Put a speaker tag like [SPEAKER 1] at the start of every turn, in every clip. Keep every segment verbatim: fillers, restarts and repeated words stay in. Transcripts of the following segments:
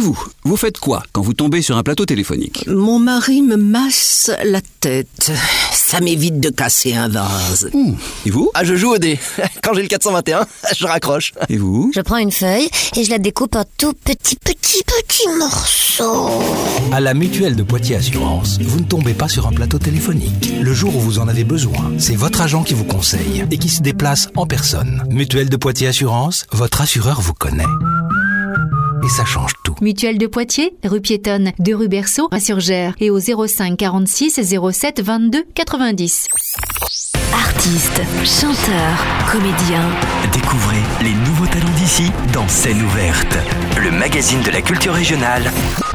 [SPEAKER 1] vous, vous faites quoi quand vous tombez sur un plateau téléphonique ?
[SPEAKER 2] Mon mari me masse la tête. Ça m'évite de casser un vase.
[SPEAKER 1] Mmh. Et vous ?
[SPEAKER 3] Ah, je joue au dé. Quand j'ai le quatre cent vingt et un, je raccroche.
[SPEAKER 1] Et vous ?
[SPEAKER 4] Je prends une feuille et je la découpe en tout petits, petits, petits morceaux.
[SPEAKER 5] À la Mutuelle de Poitiers Assurance, vous ne tombez pas sur un plateau téléphonique. Le jour où vous en avez besoin, c'est votre agent qui vous conseille et qui se déplace en personne. Mutuelle de Poitiers Assurance, votre assureur vous connaît. Et ça change tout.
[SPEAKER 6] Mutuelle de Poitiers, rue piétonne, deux rue Berceau, à Surgères et au zéro cinq quarante-six zéro sept vingt-deux quatre-vingt-dix.
[SPEAKER 7] Artistes, chanteurs, comédiens.
[SPEAKER 8] Découvrez les nouveaux talents d'ici dans Scène ouverte, le magazine de la culture régionale.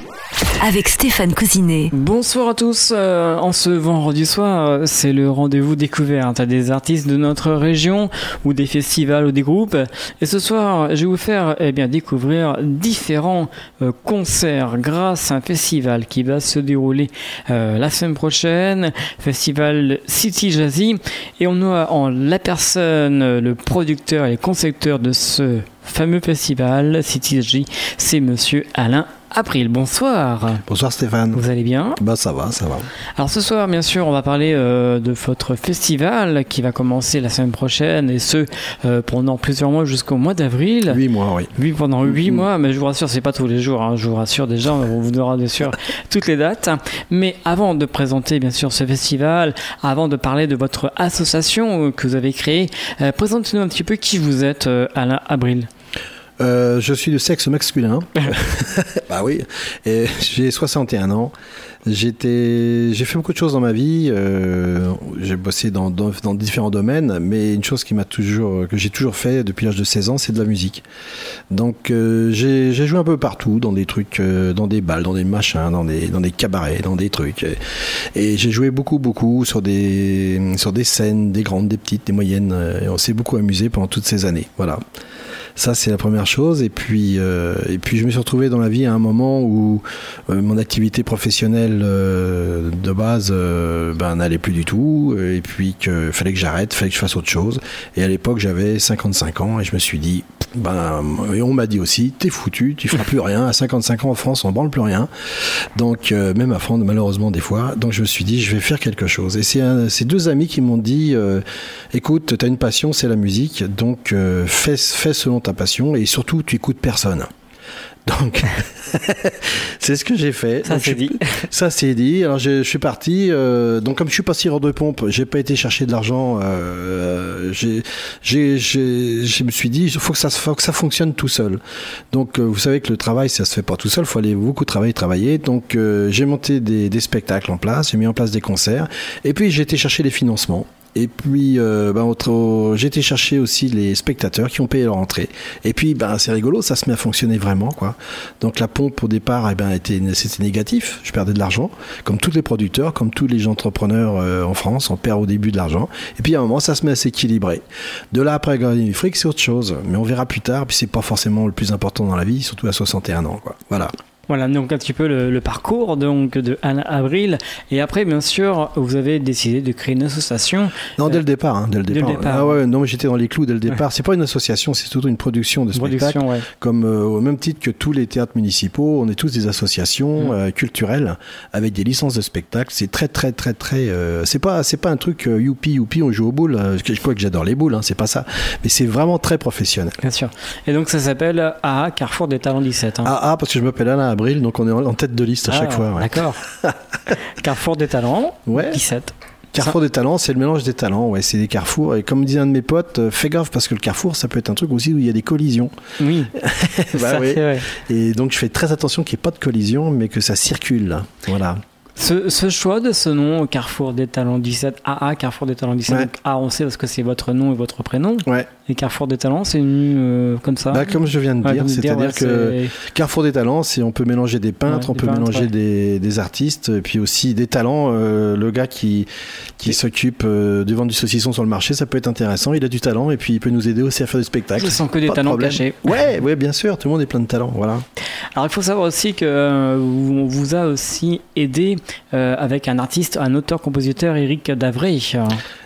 [SPEAKER 7] Avec Stéphane Cousinet.
[SPEAKER 9] Bonsoir à tous, euh, en ce vendredi soir, euh, c'est le rendez-vous découverte à des artistes de notre région ou des festivals ou des groupes. Et ce soir, je vais vous faire eh bien, découvrir différents euh, concerts grâce à un festival qui va se dérouler euh, la semaine prochaine, festival City Jazzy. Et on a en la personne, le producteur et le concepteur de ce fameux festival City Jazzy, c'est monsieur Alain Abril. Bonsoir.
[SPEAKER 10] Bonsoir Stéphane.
[SPEAKER 9] Vous allez bien ?
[SPEAKER 10] Bah ça va, ça va.
[SPEAKER 9] Alors ce soir, bien sûr, on va parler euh, de votre festival qui va commencer la semaine prochaine et ce euh, pendant plusieurs mois jusqu'au mois d'avril.
[SPEAKER 10] Huit mois, oui.
[SPEAKER 9] Oui, pendant huit mmh. mois, mais je vous rassure, c'est pas tous les jours. Hein, je vous rassure déjà, on vous donnera bien sûr toutes les dates. Mais avant de présenter bien sûr ce festival, avant de parler de votre association que vous avez créée, euh, présentez-nous un petit peu qui vous êtes, euh, Alain Abril.
[SPEAKER 10] Euh, je suis de sexe masculin. Bah oui. Et j'ai soixante et un ans. J'étais, j'ai fait beaucoup de choses dans ma vie. Euh, j'ai bossé dans, dans, dans différents domaines, mais une chose qui m'a toujours, que j'ai toujours fait depuis l'âge de seize ans, c'est de la musique. Donc euh, j'ai, j'ai joué un peu partout, dans des trucs, euh, dans des balles, dans des machins, dans des, dans des cabarets, dans des trucs. Et, et j'ai joué beaucoup, beaucoup sur des, sur des scènes, des grandes, des petites, des moyennes. Et on s'est beaucoup amusé pendant toutes ces années. Voilà. Ça, c'est la première chose. Et puis, euh, et puis, je me suis retrouvé dans la vie à un moment où euh, mon activité professionnelle euh, de base euh, ben, n'allait plus du tout. Et puis, qu'il fallait que j'arrête, fallait que je fasse autre chose. Et à l'époque, j'avais cinquante-cinq ans et je me suis dit, ben, et on m'a dit aussi, t'es foutu, tu feras plus rien. À cinquante-cinq ans en France, on ne branle plus rien. Donc, euh, même à France, malheureusement, des fois. Donc, je me suis dit, je vais faire quelque chose. Et c'est, un, c'est deux amis qui m'ont dit, euh, écoute, t'as une passion, c'est la musique. Donc, euh, fais, fais selon ta passion et surtout tu écoutes personne. Donc c'est ce que j'ai fait.
[SPEAKER 9] Ça
[SPEAKER 10] donc,
[SPEAKER 9] c'est
[SPEAKER 10] je,
[SPEAKER 9] dit.
[SPEAKER 10] Ça c'est dit. Alors je, je suis parti. Euh, donc comme je suis pas tireur de pompe, j'ai pas été chercher de l'argent. Euh, j'ai, j'ai, j'ai, je me suis dit, il faut que ça, faut que ça fonctionne tout seul. Donc euh, vous savez que le travail, ça se fait pas tout seul. Il faut aller beaucoup travailler, travailler. Donc euh, j'ai monté des, des spectacles en place. J'ai mis en place des concerts. Et puis j'ai été chercher les financements. Et puis, euh, ben, autre, j'ai été chercher aussi les spectateurs qui ont payé leur entrée. Et puis, ben, c'est rigolo, ça se met à fonctionner vraiment, quoi. Donc, la pompe, au départ, eh ben, était, c'était négatif. Je perdais de l'argent. Comme tous les producteurs, comme tous les entrepreneurs euh, en France, on perd au début de l'argent. Et puis, à un moment, ça se met à s'équilibrer. De là, après, gagner du fric, c'est autre chose. Mais on verra plus tard. Puis, c'est pas forcément le plus important dans la vie, surtout à soixante et un ans, quoi. Voilà.
[SPEAKER 9] Voilà, donc un petit peu le, le parcours donc, de Alain Abril. Et après, bien sûr, vous avez décidé de créer une association.
[SPEAKER 10] Non, dès le départ. Hein, dès le départ.
[SPEAKER 9] Dès le départ.
[SPEAKER 10] Ah ouais, non, mais j'étais dans les clous dès le départ. Ouais. C'est pas une association, c'est surtout une production de spectacles. Ouais. Comme euh, au même titre que tous les théâtres municipaux, on est tous des associations mmh. euh, culturelles avec des licences de spectacles. C'est très, très, très, très. Euh, c'est pas, c'est pas un truc euh, youpi, youpi, on joue aux boules. Euh, je crois que j'adore les boules, hein, c'est pas ça. Mais c'est vraiment très professionnel.
[SPEAKER 9] Bien sûr. Et donc ça s'appelle A A Carrefour des Talents dix-sept. Hein.
[SPEAKER 10] A A parce que je m'appelle Alain Abril, donc on est en tête de liste à
[SPEAKER 9] ah,
[SPEAKER 10] chaque fois. Ouais.
[SPEAKER 9] D'accord. Carrefour des Talents, ouais. dix-sept.
[SPEAKER 10] Carrefour des talents, c'est le mélange des talents, ouais, c'est des carrefours. Et comme dit un de mes potes, euh, fais gaffe parce que le carrefour, ça peut être un truc aussi où il y a des collisions.
[SPEAKER 9] Oui.
[SPEAKER 10] bah,
[SPEAKER 9] ça,
[SPEAKER 10] oui.
[SPEAKER 9] c'est vrai.
[SPEAKER 10] Et donc je fais très attention qu'il n'y ait pas de collision, mais que ça circule. Voilà.
[SPEAKER 9] Ce, ce choix de ce nom, Carrefour des Talents dix-sept, A A, Carrefour des Talents dix-sept, ouais. donc A, on sait parce que c'est votre nom et votre prénom.
[SPEAKER 10] Ouais.
[SPEAKER 9] Et Carrefour des Talents, c'est venu euh, comme ça.
[SPEAKER 10] Bah, comme je viens de
[SPEAKER 9] ouais,
[SPEAKER 10] dire, c'est-à-dire
[SPEAKER 9] dire, ouais,
[SPEAKER 10] que
[SPEAKER 9] c'est...
[SPEAKER 10] Carrefour des Talents, c'est on peut mélanger des peintres, ouais, on peut peintres, mélanger ouais. des, des artistes, et puis aussi des talents. Euh, le gars qui, qui et... s'occupe euh, de vendre du saucisson sur le marché, ça peut être intéressant. Il a du talent et puis il peut nous aider aussi à faire du spectacle.
[SPEAKER 9] Ce sont que des talents cachés.
[SPEAKER 10] Ouais, ouais, bien sûr, tout le monde est plein de talents. Voilà.
[SPEAKER 9] Alors il faut savoir aussi que euh, on vous a aussi aidé euh, avec un artiste, un auteur-compositeur, Eric Davray.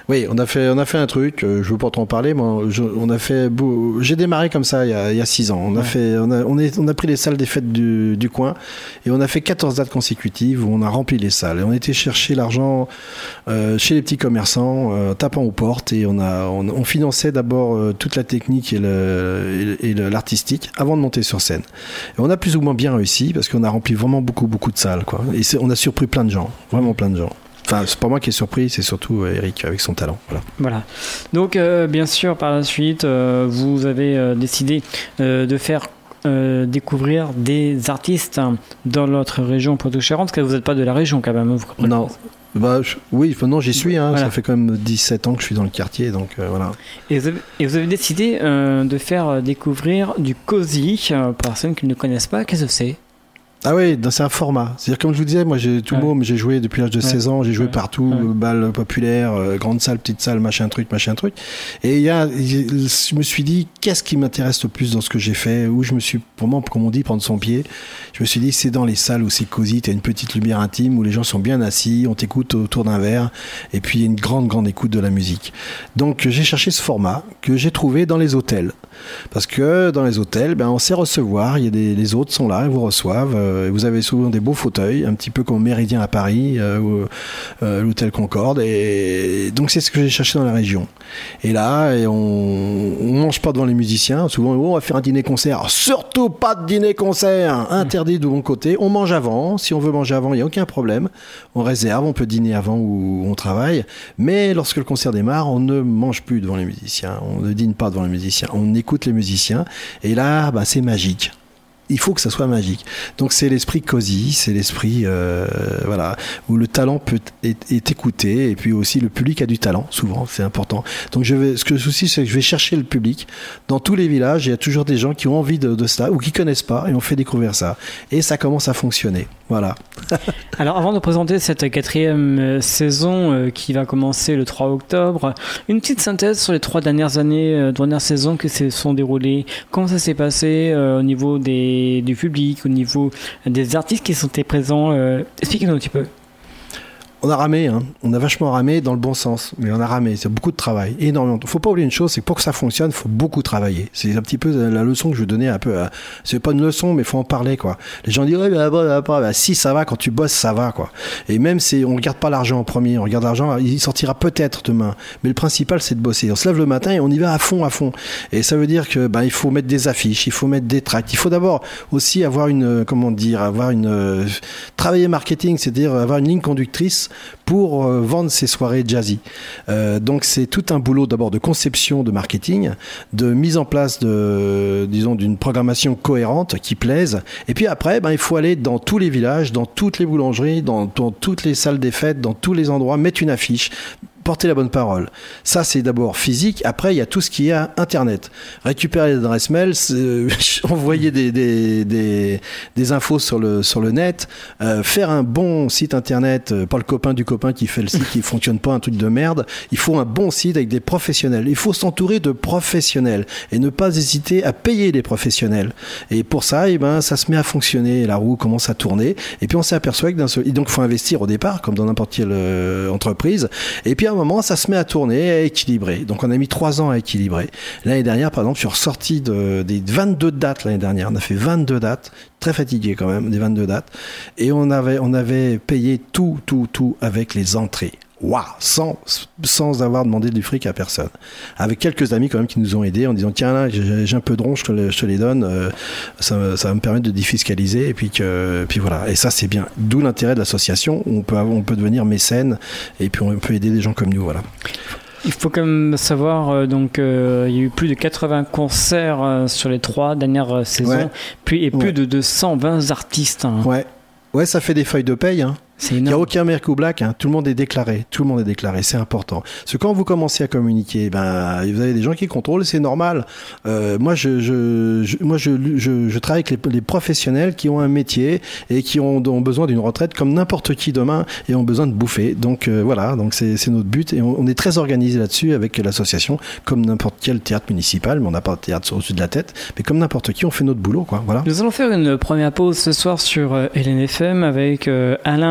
[SPEAKER 10] Oui, on a fait, on a fait un truc. Euh, je veux pas trop en parler, mais je, on a fait. Beau, j'ai démarré comme ça il y a, il y a six ans. On a ouais. fait, on a, on, est, on a pris les salles des fêtes du, du coin et on a fait quatorze dates consécutives où on a rempli les salles. Et on était chercher l'argent euh, chez les petits commerçants, euh, tapant aux portes, et on a, on, on finançait d'abord euh, toute la technique et, le, et, et le, l'artistique avant de monter sur scène. Et on a plus ou moins bien réussi parce qu'on a rempli vraiment beaucoup, beaucoup de salles, quoi. Et c'est, on a surpris plein de gens, vraiment plein de gens. Enfin, c'est pas moi qui est surpris, c'est surtout Eric avec son talent. Voilà.
[SPEAKER 9] Voilà. Donc, euh, bien sûr, par la suite, euh, vous avez euh, décidé euh, de faire euh, découvrir des artistes hein, dans notre région Poitou-Charentes, parce que vous n'êtes pas de la région quand même. Vous
[SPEAKER 10] non. Bah, je, oui, non, j'y suis. Hein, voilà. Ça fait quand même dix-sept ans que je suis dans le quartier, donc euh, voilà.
[SPEAKER 9] Et vous avez, et vous avez décidé euh, de faire découvrir du cosy euh, pour personnes qui ne connaissent pas. Qu'est-ce que c'est ?
[SPEAKER 10] Ah oui, c'est un format. C'est-à-dire, comme je vous disais, moi j'ai tout ouais. môme, j'ai joué depuis l'âge de ouais. seize ans, j'ai joué ouais. partout, ouais. balles populaires, euh, grande salle, petite salle, machin truc, machin truc. Et il y a, je me suis dit, qu'est-ce qui m'intéresse le plus dans ce que j'ai fait, où je me suis, vraiment, comme on dit, prendre son pied. Je me suis dit, c'est dans les salles où c'est cosy, t'as une petite lumière intime, où les gens sont bien assis, on t'écoute autour d'un verre, et puis il y a une grande, grande écoute de la musique. Donc j'ai cherché ce format que j'ai trouvé dans les hôtels. Parce que dans les hôtels, ben, on sait recevoir, il y a des, les hôtes sont là, ils vous reçoivent. Vous avez souvent des beaux fauteuils, un petit peu comme au Méridien à Paris, euh, ou euh, l'hôtel Concorde. Et donc c'est ce que j'ai cherché dans la région. Et là, et on ne mange pas devant les musiciens. Souvent, oh, on va faire un dîner-concert. Alors, surtout pas de dîner-concert, interdit de mon côté. On mange avant. Si on veut manger avant, il n'y a aucun problème. On réserve, on peut dîner avant où on travaille. Mais lorsque le concert démarre, on ne mange plus devant les musiciens. On ne dîne pas devant les musiciens. On écoute les musiciens. Et là, bah, c'est magique. Il faut que ça soit magique. Donc c'est l'esprit cosy, c'est l'esprit euh, voilà, où le talent peut est, est écouté, et puis aussi le public a du talent, souvent, c'est important. Donc je vais, ce que le souci, c'est que je vais chercher le public. Dans tous les villages, il y a toujours des gens qui ont envie de, de ça, ou qui connaissent pas, et on fait découvrir ça. Et ça commence à fonctionner. Voilà.
[SPEAKER 9] Alors avant de présenter cette quatrième saison euh, qui va commencer le trois octobre, une petite synthèse sur les trois dernières années, euh, dernières saisons qui se sont déroulées. Comment ça s'est passé euh, au niveau des, du public, au niveau des artistes qui sont présents euh, expliquez-nous un petit peu.
[SPEAKER 10] On a ramé, hein. On a vachement ramé dans le bon sens, mais on a ramé, c'est beaucoup de travail, énormément. Faut pas oublier une chose, c'est que pour que ça fonctionne, faut beaucoup travailler. C'est un petit peu la leçon que je veux donner un peu. À... C'est pas une leçon, mais faut en parler, quoi. Les gens disent, ouais, bah, bah, bah, bah, si ça va, quand tu bosses, ça va, quoi. Et même si on regarde pas l'argent en premier, on regarde l'argent, il sortira peut-être demain. Mais le principal, c'est de bosser. On se lève le matin et on y va à fond, à fond. Et ça veut dire que, bah, il faut mettre des affiches, il faut mettre des tracts. Il faut d'abord aussi avoir une, comment dire, avoir une, euh, travailler marketing, c'est-à-dire avoir une ligne conductrice pour euh, vendre ces soirées jazzy. Euh, donc c'est tout un boulot d'abord de conception, de marketing, de mise en place de, disons, d'une programmation cohérente qui plaise. Et puis après, ben, il faut aller dans tous les villages, dans toutes les boulangeries, dans, dans toutes les salles des fêtes, dans tous les endroits, mettre une affiche, porter la bonne parole. Ça, c'est d'abord physique. Après, il y a tout ce qui est à Internet. Récupérer les adresses mail, euh, envoyer des, des, des, des infos sur le, sur le net, euh, faire un bon site Internet, euh, pas le copain du copain qui fait le site qui fonctionne pas, un truc de merde. Il faut un bon site avec des professionnels. Il faut s'entourer de professionnels et ne pas hésiter à payer les professionnels. Et pour ça, eh ben, ça se met à fonctionner. La roue commence à tourner. Et puis, on s'aperçoit que d'un seul... Et donc, il faut investir au départ, comme dans n'importe quelle euh, entreprise. Et puis, à un moment, ça se met à tourner, à équilibrer. Donc, on a mis trois ans à équilibrer. L'année dernière, par exemple, je suis ressorti de, des vingt-deux dates l'année dernière. On a fait vingt-deux dates. Très fatigué quand même, des vingt-deux dates. Et on avait, on avait payé tout, tout, tout avec les entrées. Waouh, sans, sans avoir demandé du fric à personne. Avec quelques amis quand même qui nous ont aidés en disant tiens là j'ai, j'ai un peu de ronds, je te, le, je te les donne, euh, ça, ça va me permettre de défiscaliser et puis que puis voilà. Et ça c'est bien. D'où l'intérêt de l'association. On peut on peut devenir mécène et puis on peut aider des gens comme nous, voilà.
[SPEAKER 9] Il faut quand même savoir, euh, donc euh, il y a eu plus de quatre-vingts concerts euh, sur les trois dernières euh, saisons, ouais. puis et plus ouais. de deux cent vingt artistes. Hein.
[SPEAKER 10] Ouais, ouais, ça fait des feuilles de paye. Hein. Il n'y a aucun Mercou Black, hein. Tout le monde est déclaré, tout le monde est déclaré, c'est important. Parce que quand vous commencez à communiquer, ben vous avez des gens qui contrôlent, c'est normal. Euh, moi, je, je, je, moi, je, je, je travaille avec les, les professionnels qui ont un métier et qui ont, ont besoin d'une retraite comme n'importe qui demain et ont besoin de bouffer. Donc euh, voilà, donc c'est, c'est notre but et on, on est très organisé là-dessus avec l'association, comme n'importe quel théâtre municipal, mais on n'a pas de théâtre au-dessus de la tête, mais comme n'importe qui, on fait notre boulot, quoi. Voilà.
[SPEAKER 9] Nous allons faire une première pause ce soir sur euh, L N F M avec euh, Alain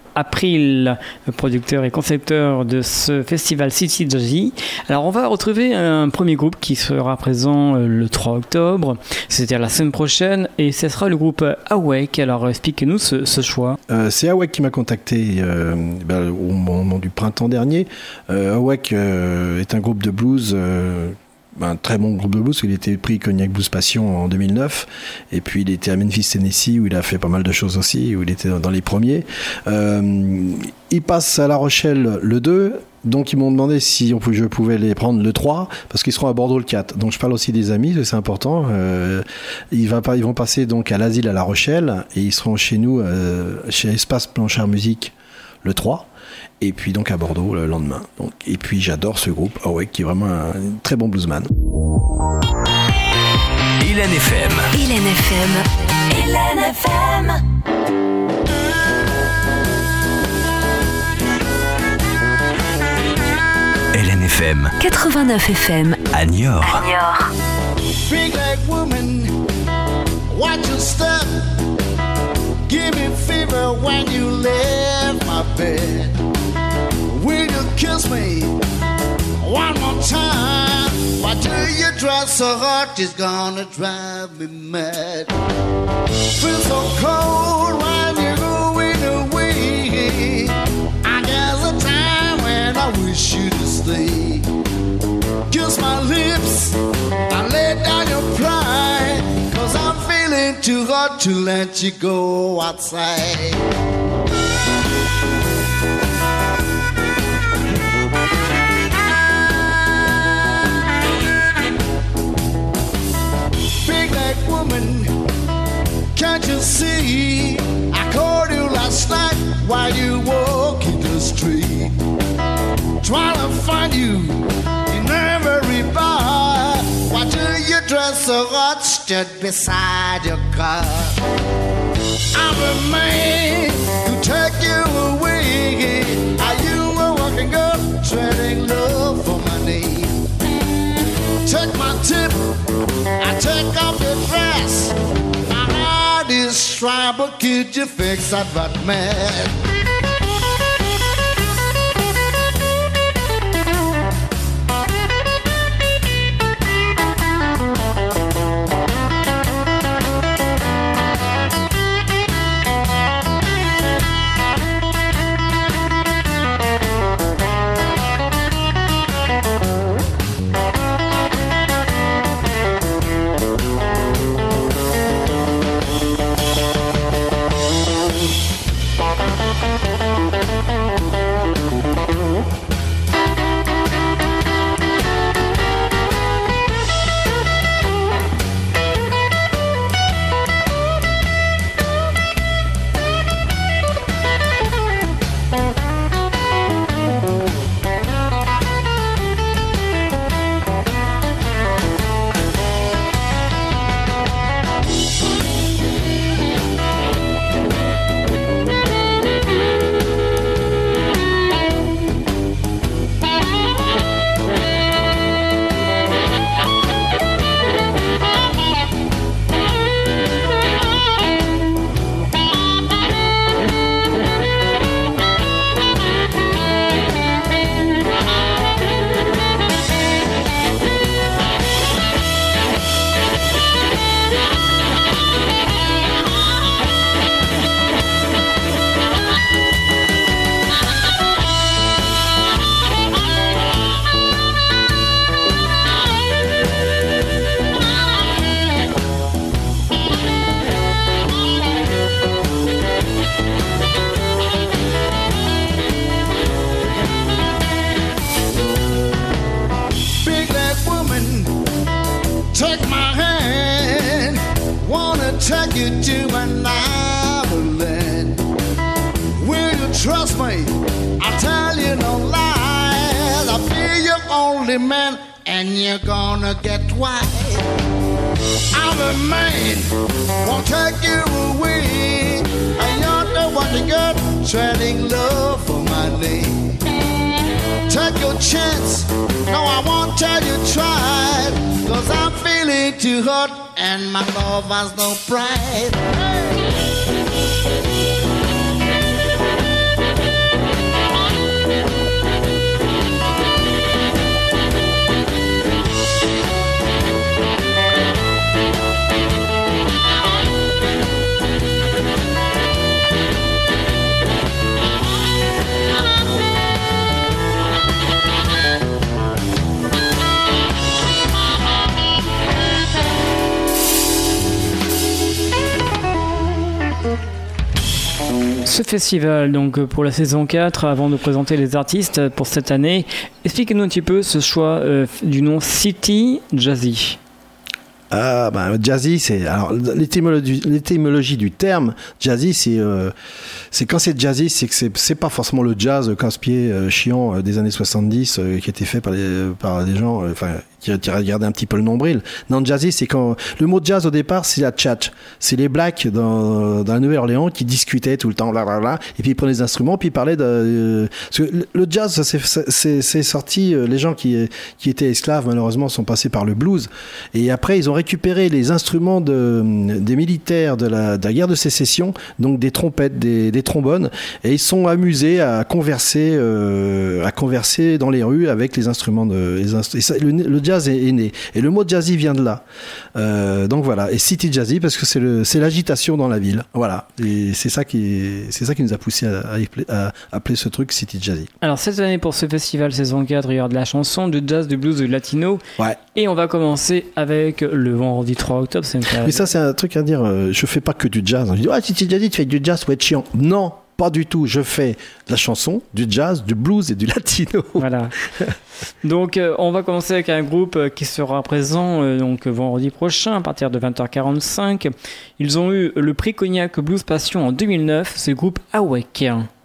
[SPEAKER 9] April, producteur et concepteur de ce festival City Jazzy. Alors on va retrouver un premier groupe qui sera présent le trois octobre, c'est-à-dire la semaine prochaine, et ce sera le groupe Awake. Alors expliquez-nous ce, ce choix.
[SPEAKER 10] Euh, c'est Awake qui m'a contacté euh, ben, au moment du printemps dernier. Euh, Awake euh, est un groupe de blues, euh, un très bon groupe de blues. Il était pris Cognac Blues Passion en deux mille neuf, et puis il était à Memphis, Tennessee, où il a fait pas mal de choses aussi, où il était dans les premiers. Euh, il passe à La Rochelle le deux. Donc ils m'ont demandé si on pouvait, je pouvais les prendre le trois, parce qu'ils seront à Bordeaux le quatre. Donc je parle aussi des amis, c'est important. Euh, ils, va, ils vont passer donc à l'Asile à La Rochelle, et ils seront chez nous, euh, chez Espace Blanchard Musique le trois, et puis donc à Bordeaux le lendemain. Donc, et puis j'adore ce groupe, Awake, qui est vraiment un, un très bon bluesman.
[SPEAKER 8] Hélène F M.
[SPEAKER 7] Hélène F M.
[SPEAKER 11] Hélène F M.
[SPEAKER 8] Hélène F M.
[SPEAKER 7] quatre-vingt-neuf F M.
[SPEAKER 8] À Niort.
[SPEAKER 7] À Niort.
[SPEAKER 12] Big leg woman, watch your step. Give me fever when you leave my bed. Will you kiss me one more time? Why do you dress so hot? It's gonna drive me mad. Feel so cold when you're going away. I guess the time when I wish you to stay. Kiss my lips, I lay down your pride, 'cause I'm feeling too hot to let you go outside. Big leg woman, can't you see? I called you last night while you walking the street, trying to find you in every bar. Why do you dress so hot, stood beside your car? I'm a man who take you away. Are you a working girl trading love for money? Take my tip, I take off your dress. My heart is dry, but could you fix that butt man? take you to another land. Will you trust me? I'll tell you no lies. I'll be your only man, and you're gonna get wise. I'm a man, won't take you away. And you're the one to get trading love for money. Take your chance, no I won't tell you try. Cause I'm feeling too hot and my love has no pride.
[SPEAKER 9] ce festival, donc pour la saison quatre, avant de présenter les artistes pour cette année, expliquez-nous un petit peu ce choix euh, du nom City Jazzy.
[SPEAKER 10] Ah, bah, jazzy, c'est. Alors, l'étymologie, l'étymologie du terme, jazzy, c'est, euh, c'est quand c'est jazzy, c'est que c'est, c'est pas forcément le jazz casse-pied euh, chiant euh, des années soixante-dix euh, qui était fait par, les, par des gens, enfin, euh, qui, qui regardaient un petit peu le nombril. Non, jazzy, c'est quand. Le mot jazz au départ, c'est la tchatch. C'est les blacks dans, dans la Nouvelle-Orléans qui discutaient tout le temps, blablabla, et puis ils prenaient des instruments, puis ils parlaient de. Euh, parce que le jazz, ça, c'est, c'est, c'est sorti, euh, les gens qui, qui étaient esclaves, malheureusement, sont passés par le blues. Et après, ils ont récupérer les instruments de, des militaires de la, de la guerre de sécession, donc des trompettes, des, des trombones, et ils sont amusés à converser, euh, à converser dans les rues avec les instruments de. Les instru- et ça, le, le jazz est, est né. Et le mot jazzy vient de là. Euh, donc voilà. Et City Jazzy parce que c'est, le, c'est l'agitation dans la ville. Voilà. Et c'est ça qui, c'est ça qui nous a poussé à, à, à appeler ce truc City Jazzy.
[SPEAKER 9] Alors cette année pour ce festival saison quatre, il y aura de la chanson, du jazz, du blues, du latino.
[SPEAKER 10] Ouais.
[SPEAKER 9] Et on va commencer avec le vendredi trois octobre. C'est
[SPEAKER 10] Mais ça, c'est un truc à dire. Euh, je fais pas que du jazz. Je dis, ah, City Jazzy, tu fais du jazz, ça va être chiant. Non, pas du tout. Je fais de la chanson, du jazz, du blues et du latino.
[SPEAKER 9] Voilà. Donc, euh, on va commencer avec un groupe qui sera présent euh, donc vendredi prochain à partir de vingt heures quarante-cinq. Ils ont eu le prix Cognac Blues Passion en deux mille neuf. C'est le groupe Awake.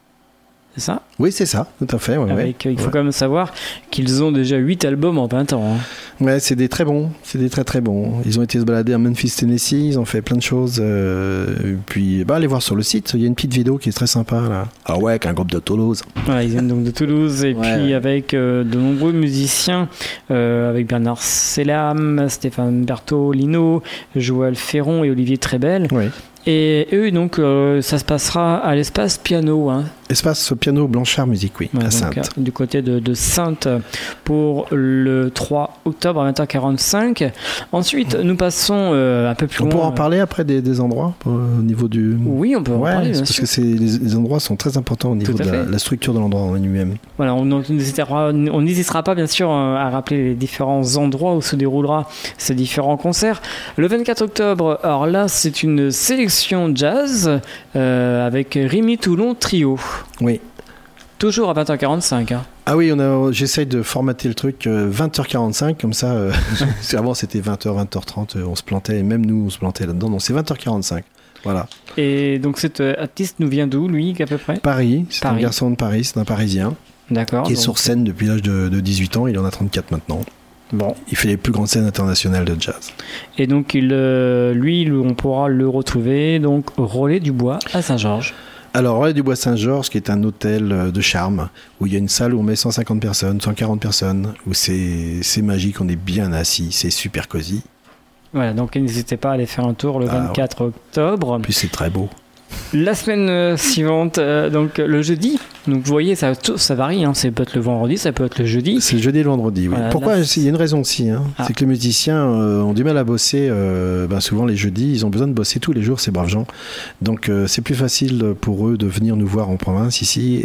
[SPEAKER 9] C'est ça ?
[SPEAKER 10] Oui, c'est ça, tout à fait. Ouais,
[SPEAKER 9] Avec,
[SPEAKER 10] ouais.
[SPEAKER 9] Il faut
[SPEAKER 10] ouais.
[SPEAKER 9] quand même savoir qu'ils ont déjà huit albums en vingt ans. Hein.
[SPEAKER 10] Ouais, c'est des très bons, c'est des très très bons. Ils ont été se balader à Memphis, Tennessee, ils ont fait plein de choses. Euh, et puis, bah, allez voir sur le site, il y a une petite vidéo qui est très sympa là. Ah ouais, avec un groupe de Toulouse.
[SPEAKER 9] Voilà, ils viennent donc de Toulouse et
[SPEAKER 10] ouais,
[SPEAKER 9] puis
[SPEAKER 10] ouais.
[SPEAKER 9] avec euh, de nombreux musiciens, euh, avec Bernard Sellam, Stéphane Bertolino, Joël Ferron et Olivier Trébel.
[SPEAKER 10] Oui.
[SPEAKER 9] Et eux, donc, euh, ça se passera à l'espace piano. Hein.
[SPEAKER 10] Espace piano Blanchard Musique, oui,
[SPEAKER 9] Ouais,
[SPEAKER 10] à
[SPEAKER 9] donc,
[SPEAKER 10] Saintes.
[SPEAKER 9] Du côté de, de Saintes pour le trois octobre à vingt heures quarante-cinq. Ensuite, nous passons euh, un peu plus
[SPEAKER 10] on
[SPEAKER 9] loin.
[SPEAKER 10] On pourra en parler après des, des endroits pour, au niveau du.
[SPEAKER 9] Oui, on peut en
[SPEAKER 10] ouais,
[SPEAKER 9] parler. Bien
[SPEAKER 10] parce
[SPEAKER 9] sûr.
[SPEAKER 10] que c'est, les, les endroits sont très importants au niveau de la, la structure de l'endroit en lui-même.
[SPEAKER 9] Voilà, on, on, n'hésitera, on n'hésitera pas bien sûr à rappeler les différents endroits où se déroulera ces différents concerts. Le vingt-quatre octobre, alors là, c'est une sélection jazz euh, avec Rémi Toulon Trio.
[SPEAKER 10] Oui.
[SPEAKER 9] Toujours à vingt heures quarante-cinq. Hein.
[SPEAKER 10] Ah oui, on a, j'essaye de formater le truc euh, vingt heures quarante-cinq, comme ça. Euh, avant, c'était vingt heures, vingt heures trente, euh, on se plantait, et même nous, on se plantait là-dedans. Donc, c'est vingt heures quarante-cinq. Voilà.
[SPEAKER 9] Et donc, cet artiste nous vient d'où, lui, à peu près ?
[SPEAKER 10] Paris. C'est
[SPEAKER 9] Paris.
[SPEAKER 10] un garçon de Paris, c'est un Parisien.
[SPEAKER 9] D'accord.
[SPEAKER 10] Qui est
[SPEAKER 9] donc...
[SPEAKER 10] sur scène depuis l'âge de, de dix-huit ans. Il en a trente-quatre maintenant.
[SPEAKER 9] Bon.
[SPEAKER 10] Il fait les plus grandes scènes internationales de jazz.
[SPEAKER 9] Et donc, il, euh, lui, on pourra le retrouver donc au Relais du Bois à Saint-Georges.
[SPEAKER 10] Alors, Relais du Bois Saint-Georges, qui est un hôtel de charme, où il y a une salle où on met cent cinquante personnes, cent quarante personnes, où c'est, c'est magique, on est bien assis, c'est super cosy.
[SPEAKER 9] Voilà, donc n'hésitez pas à aller faire un tour le vingt-quatre ah, ouais. octobre.
[SPEAKER 10] Puis c'est très beau.
[SPEAKER 9] La semaine euh, suivante, euh, donc le jeudi. Donc vous voyez, ça, ça varie. Hein. Ça peut être le vendredi, ça peut être le jeudi.
[SPEAKER 10] C'est le jeudi et le vendredi. Oui.
[SPEAKER 9] Voilà,
[SPEAKER 10] Pourquoi ?
[SPEAKER 9] là,
[SPEAKER 10] il y a une raison aussi. Hein. Ah. C'est que les musiciens euh, ont du mal à bosser. Euh, ben souvent les jeudis, ils ont besoin de bosser tous les jours, ces braves gens. Donc euh, c'est plus facile pour eux de venir nous voir en province ici,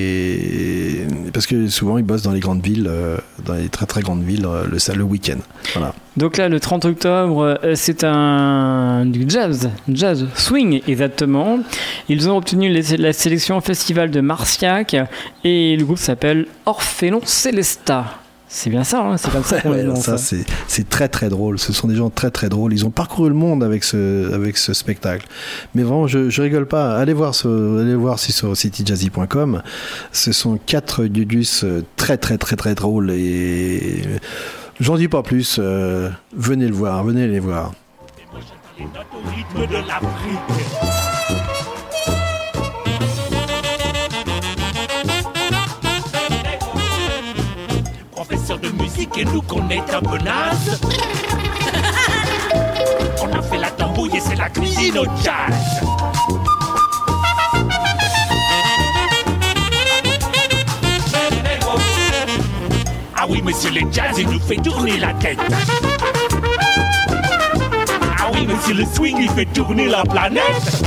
[SPEAKER 10] et parce que souvent ils bossent dans les grandes villes, euh, dans les très très grandes villes, euh, le, le week-end. Voilà.
[SPEAKER 9] Donc là, le trente octobre, c'est un du jazz, jazz swing exactement. Ils ont obtenu les, la sélection festival de Marciac et le groupe s'appelle Orphelon Célesta. C'est bien ça, hein, c'est comme ça qu'on
[SPEAKER 10] ouais,
[SPEAKER 9] le lance.
[SPEAKER 10] Ça, c'est, c'est très très drôle. Ce sont des gens très très drôles. Ils ont parcouru le monde avec ce, avec ce spectacle. Mais vraiment, je, je rigole pas. Allez voir, ce, allez voir sur city jazzy point com. Ce sont quatre Dudus très très très très drôles et j'en dis pas plus. Euh, venez le voir, venez les voir.
[SPEAKER 11] Professeur de musique et nous qu'on est un peu naze. On a fait la tambouille et c'est la cuisine au jazz. Ah oui, monsieur, le jazz, il nous fait tourner la tête. Ah oui, monsieur, le swing, il fait tourner la planète.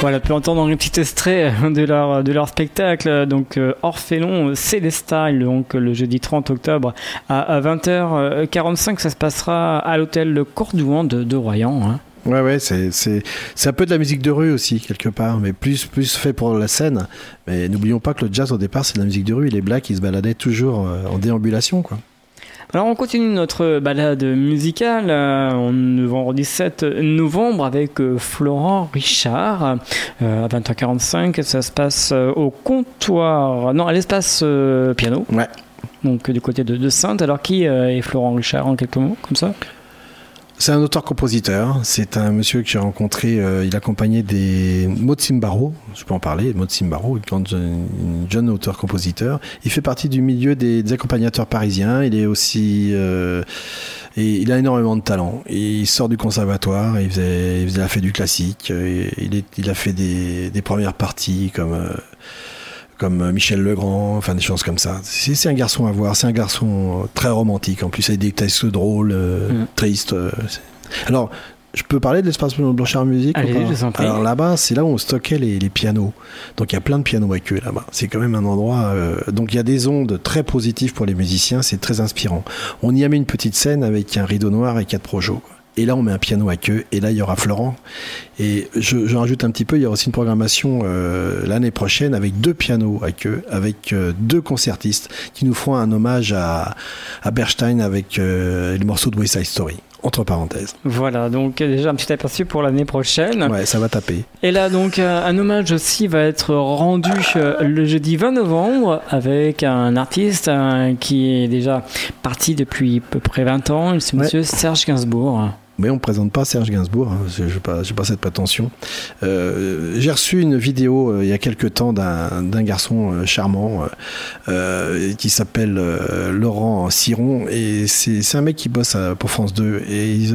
[SPEAKER 9] Voilà, puis entendre un petit extrait de leur, de leur spectacle, donc euh, Orphelon Célestine, donc le jeudi trente octobre à, à vingt heures quarante-cinq, ça se passera à l'hôtel Cordouan de, de Royan. Hein.
[SPEAKER 10] Ouais, ouais, c'est, c'est, c'est un peu de la musique de rue aussi, quelque part, mais plus, plus fait pour la scène. Mais n'oublions pas que le jazz, au départ, c'est de la musique de rue. Les Blacks, ils se baladaient toujours en déambulation, quoi.
[SPEAKER 9] Alors on continue notre balade musicale euh, on, le vendredi sept novembre avec euh, Florent Richard euh, à vingt heures quarante-cinq. Ça se passe euh, au comptoir, non à l'espace euh, piano.
[SPEAKER 10] Ouais.
[SPEAKER 9] Donc du côté de, de Saintes. Alors qui euh, est Florent Richard en quelques mots comme ça?
[SPEAKER 10] C'est un auteur-compositeur, c'est un monsieur que j'ai rencontré, euh, il accompagnait des Maud Simbaro, je peux en parler, Maud Simbaro, un jeune auteur-compositeur. Il fait partie du milieu des, des accompagnateurs parisiens, il est aussi... Euh, et il a énormément de talent. Et il sort du conservatoire, il, faisait, il, faisait, il a fait du classique, et il, est, il a fait des, des premières parties comme... Euh, comme Michel Legrand, enfin des choses comme ça. C'est, c'est un garçon à voir, c'est un garçon très romantique, en plus avec des textes drôles, euh, mmh. tristes. Euh, Alors, je peux parler de l'espace Blanchard Musique?
[SPEAKER 9] Allez, je vous en prie.
[SPEAKER 10] Alors là-bas, c'est là où on stockait les, les pianos. Donc il y a plein de pianos avec eux là-bas. C'est quand même un endroit... Euh, donc il y a des ondes très positives pour les musiciens, c'est très inspirant. On y a mis une petite scène avec un rideau noir et quatre projos, quoi. Et là, on met un piano à queue. Et là, il y aura Florent. Et je, je rajoute un petit peu, il y aura aussi une programmation euh, l'année prochaine avec deux pianos à queue, avec euh, deux concertistes qui nous feront un hommage à, à Bernstein avec euh, les morceaux de West Side Story. Entre parenthèses.
[SPEAKER 9] Voilà, donc déjà un petit aperçu pour l'année prochaine.
[SPEAKER 10] Ouais, ça va taper.
[SPEAKER 9] Et là, donc, un hommage aussi va être rendu le jeudi vingt novembre avec un artiste hein, qui est déjà parti depuis à peu près vingt ans, c'est monsieur ouais. Serge Gainsbourg.
[SPEAKER 10] Mais on ne présente pas Serge Gainsbourg, hein. je n'ai pas, pas cette prétention. Euh, j'ai reçu une vidéo euh, il y a quelques temps d'un, d'un garçon euh, charmant euh, qui s'appelle euh, Laurent Ciron, et c'est, c'est un mec qui bosse à, pour France deux. Et ils,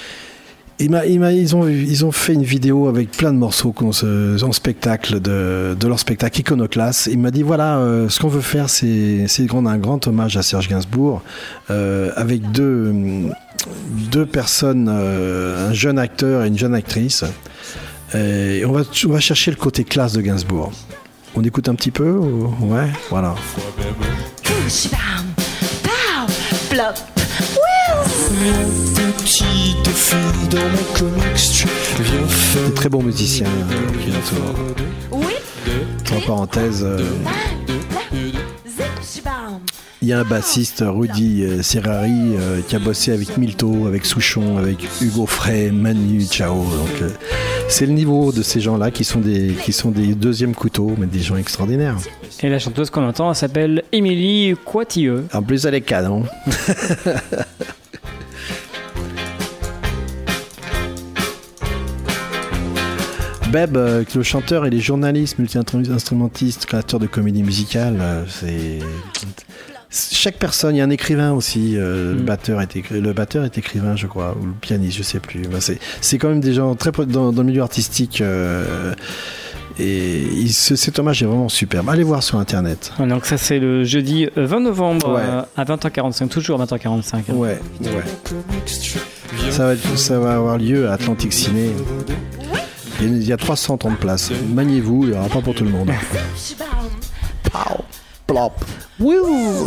[SPEAKER 10] il m'a, il m'a, ils, ont, ils ont fait une vidéo avec plein de morceaux se, en spectacle, de, de leur spectacle Iconoclaste. Il m'a dit voilà, euh, ce qu'on veut faire, c'est, c'est grand, un grand hommage à Serge Gainsbourg euh, avec deux... deux personnes, euh, un jeune acteur et une jeune actrice. Et on va, on va chercher le côté classe de Gainsbourg. On écoute un petit peu ou... Ouais, voilà. Un très bon musicien, euh, entre parenthèses. Euh, Il y a un bassiste, Rudy Serrari, euh, qui a bossé avec Milto, avec Souchon, avec Hugo Frey, Manu Chao. Donc, euh, c'est le niveau de ces gens-là qui sont des, qui sont des deuxièmes couteaux, mais des gens extraordinaires.
[SPEAKER 9] Et la chanteuse qu'on entend, elle s'appelle Émilie Coitilleux.
[SPEAKER 10] En plus, elle est canon. Beb, euh, le chanteur, il est journaliste, multi-instrumentiste, créateur de comédie musicale. Euh, c'est... Chaque personne, il y a un écrivain aussi, euh, mmh. le, batteur est écri... le batteur est écrivain, je crois, ou le pianiste, je sais plus. Ben c'est, c'est quand même des gens très dans, dans le milieu artistique. Euh, et il, ce, cet hommage est vraiment superbe. Allez voir sur internet.
[SPEAKER 9] Donc ça c'est le jeudi vingt novembre ouais. euh, à vingt heures quarante-cinq, toujours à vingt heures quarante-cinq. Hein.
[SPEAKER 10] Ouais, ouais. Ça va, être, ça va avoir lieu à Atlantic Ciné. Il y a trois cent trente places. Maniez-vous, il n'y aura pas pour tout le monde. Pow, plop, wouh.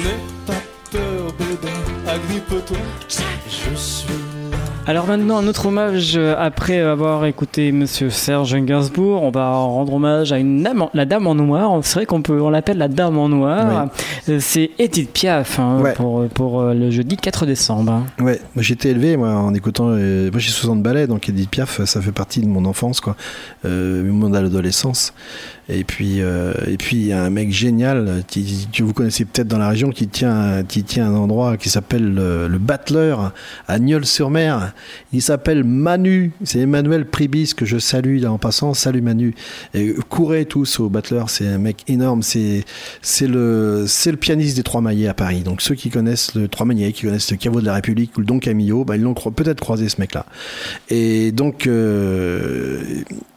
[SPEAKER 9] Alors maintenant, un autre hommage, après avoir écouté Monsieur Serge Gainsbourg, on va rendre hommage à une dame, la Dame en Noir. C'est vrai qu'on peut, on l'appelle la Dame en Noir. Oui. C'est Edith Piaf hein, ouais. pour, pour le jeudi quatre décembre. Hein.
[SPEAKER 10] Ouais, moi j'ai été élevé moi, en écoutant. Euh, moi j'ai soixante ballets, donc Edith Piaf, ça fait partie de mon enfance, quoi, euh, mon adolescence. Et puis, euh, et puis il y a un mec génial qui, que vous connaissez peut-être dans la région qui tient, qui tient un endroit qui s'appelle le, le Battleur à Nieul-sur-Mer. Il s'appelle Manu. C'est Emmanuel Pribis que je salue là en passant. Salut Manu. Et courez tous au Battleur. C'est un mec énorme. C'est, c'est le, c'est le pianiste des Trois Maillets à Paris. Donc ceux qui connaissent le Trois Maillets, qui connaissent le Caveau de la République ou le Don Camillo, bah, ils l'ont peut-être croisé ce mec-là. Et donc, euh,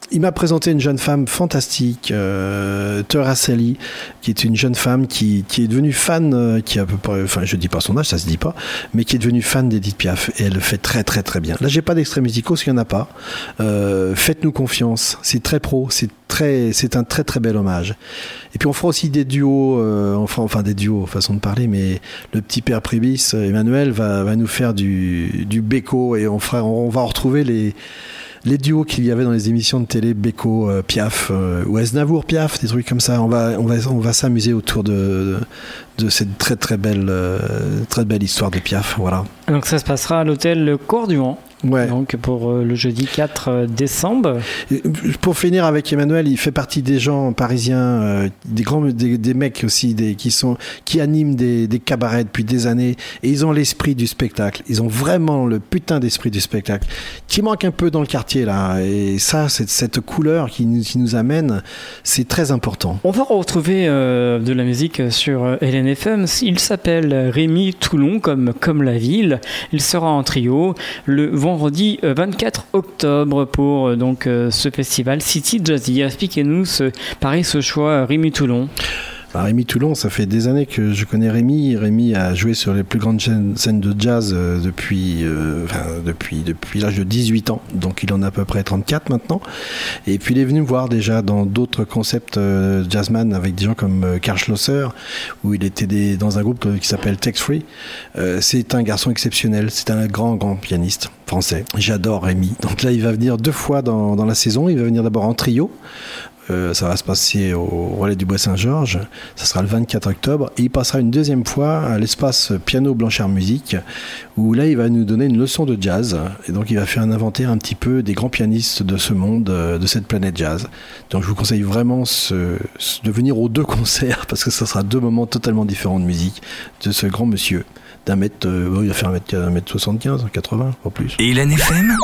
[SPEAKER 10] il m'a présenté une jeune femme fantastique, euh, Tura Sally, qui est une jeune femme qui, qui est devenue fan, euh, qui a à peu près, enfin je dis pas son âge, ça se dit pas, mais qui est devenue fan d'Edith Piaf et elle le fait très très très bien. Là j'ai pas d'extraits musicaux, s'il y en a pas. Euh, faites-nous confiance, c'est très pro, c'est très, c'est un très très bel hommage. Et puis on fera aussi des duos, euh, on fera, enfin des duos, façon de parler, mais le petit père Pribis, Emmanuel, va, va nous faire du, du Beko et on fera, on va retrouver les les duos qu'il y avait dans les émissions de télé, Beko, euh, Piaf, euh, ou Aznavour, Piaf, des trucs comme ça. On va, on va, on va s'amuser autour de, de cette très très belle, euh, très belle histoire de Piaf. Voilà.
[SPEAKER 9] Donc ça se passera à l'hôtel Corduan.
[SPEAKER 10] Ouais.
[SPEAKER 9] Donc pour euh, le jeudi quatre décembre.
[SPEAKER 10] Et pour finir avec Emmanuel, il fait partie des gens parisiens, euh, des grands, des, des mecs aussi, des, qui sont, qui animent des, des cabarets depuis des années, et ils ont l'esprit du spectacle. Ils ont vraiment le putain d'esprit du spectacle qui manque un peu dans le quartier là. Et ça, c'est cette couleur qui nous, qui nous amène, c'est très important.
[SPEAKER 9] On va retrouver euh, de la musique sur euh, L N F M. Il s'appelle Rémi Toulon, comme comme la ville. Il sera en trio le vendredi vingt-quatre octobre pour euh, donc euh, ce festival City Jazzy. Expliquez-nous ce, pareil ce choix Rémi Toulon.
[SPEAKER 10] Bah, Rémi Toulon, ça fait des années que je connais Rémi. Rémi a joué sur les plus grandes scènes de jazz euh, depuis, euh, enfin, depuis, depuis l'âge de dix-huit ans, donc il en a à peu près trente-quatre maintenant. Et puis il est venu me voir déjà dans d'autres concepts euh, jazzman avec des gens comme euh, Karl Schlosser, où il était des, dans un groupe qui s'appelle Tex Free. Euh, c'est un garçon exceptionnel, c'est un grand, grand pianiste français. J'adore Rémi. Donc là, il va venir deux fois dans, dans la saison. Il va venir d'abord en trio. Euh, ça va se passer au Relais du Bois Saint-Georges, ça sera le vingt-quatre octobre, et il passera une deuxième fois à l'espace Piano Blanchard Musique, où là il va nous donner une leçon de jazz, et donc il va faire un inventaire un petit peu des grands pianistes de ce monde, de cette planète jazz. Donc je vous conseille vraiment ce, ce, de venir aux deux concerts, parce que ça sera deux moments totalement différents de musique de ce grand monsieur d'un mètre, euh, il va faire un mètre, un mètre soixante-quinze, quatre-vingts, pas plus.
[SPEAKER 8] Et L N F M,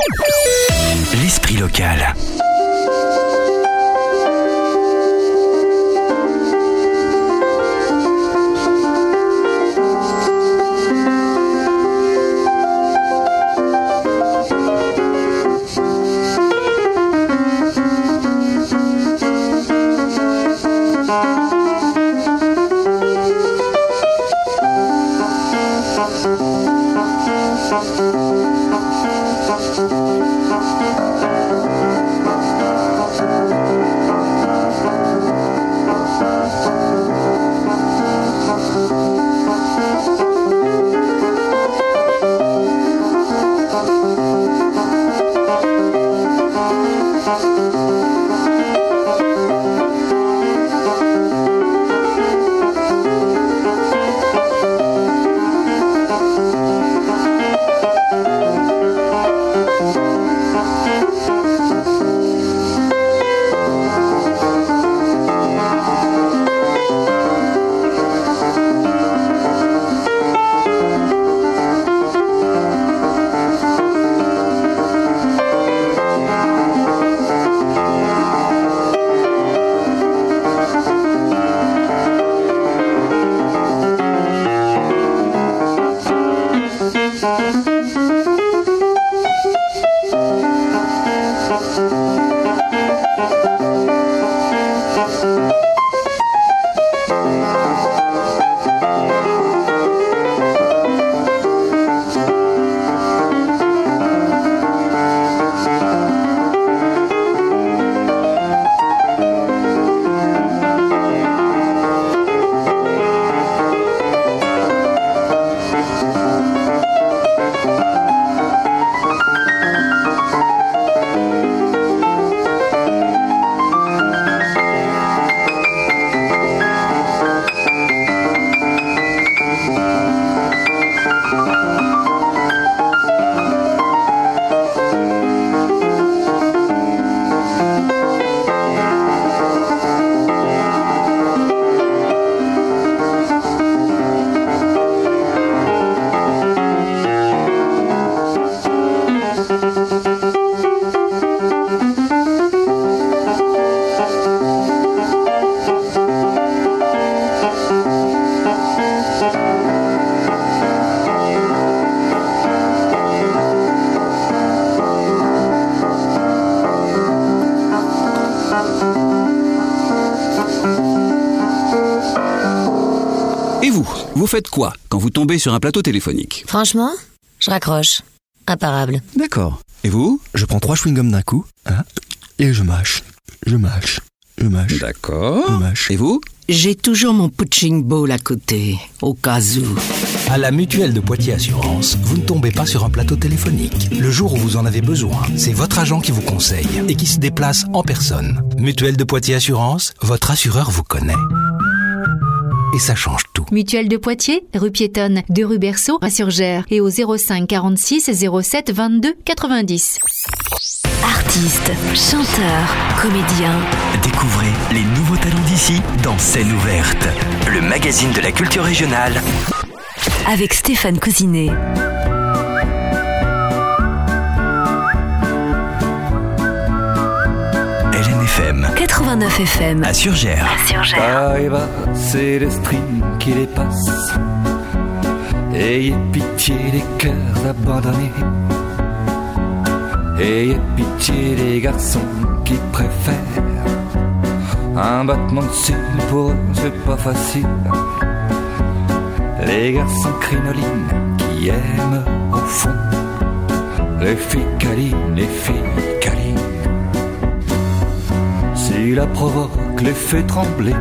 [SPEAKER 8] l'esprit local.
[SPEAKER 12] Thank you.
[SPEAKER 1] Et vous, vous faites quoi quand vous tombez sur un plateau téléphonique?
[SPEAKER 4] Franchement, je raccroche. Imparable.
[SPEAKER 1] D'accord. Et vous?
[SPEAKER 3] Je prends trois chewing-gums d'un coup, hein, et je mâche, je mâche, je mâche.
[SPEAKER 1] D'accord.
[SPEAKER 3] Je mâche.
[SPEAKER 1] Et vous?
[SPEAKER 2] J'ai toujours mon punching ball à côté, au cas où.
[SPEAKER 5] À la Mutuelle de Poitiers Assurance, vous ne tombez pas sur un plateau téléphonique. Le jour où vous en avez besoin, c'est votre agent qui vous conseille et qui se déplace en personne. Mutuelle de Poitiers Assurance, votre assureur vous connaît. Et ça change tout.
[SPEAKER 6] Mutuelle de Poitiers, rue piétonne, deux rue Berceau, à Surgères et au zéro cinq quarante-six zéro sept vingt-deux quatre-vingt-dix.
[SPEAKER 7] Artistes, chanteurs, comédiens.
[SPEAKER 8] Découvrez les nouveaux talents d'ici dans Scène ouverte, le magazine de la culture régionale.
[SPEAKER 7] Avec Stéphane Cousinet.
[SPEAKER 8] L N F M
[SPEAKER 7] quatre-vingt-neuf F M.
[SPEAKER 8] à Surgères.
[SPEAKER 7] À Surgères.
[SPEAKER 13] Ah, et bah, c'est le string qui les passe. Ayez pitié des cœurs abandonnés. Ayez pitié des garçons qui préfèrent un battement de cils, pour eux c'est pas facile. Les garçons crinolines qui aiment au fond les filles câlines, les filles câlines. Si la provoque les fait trembler,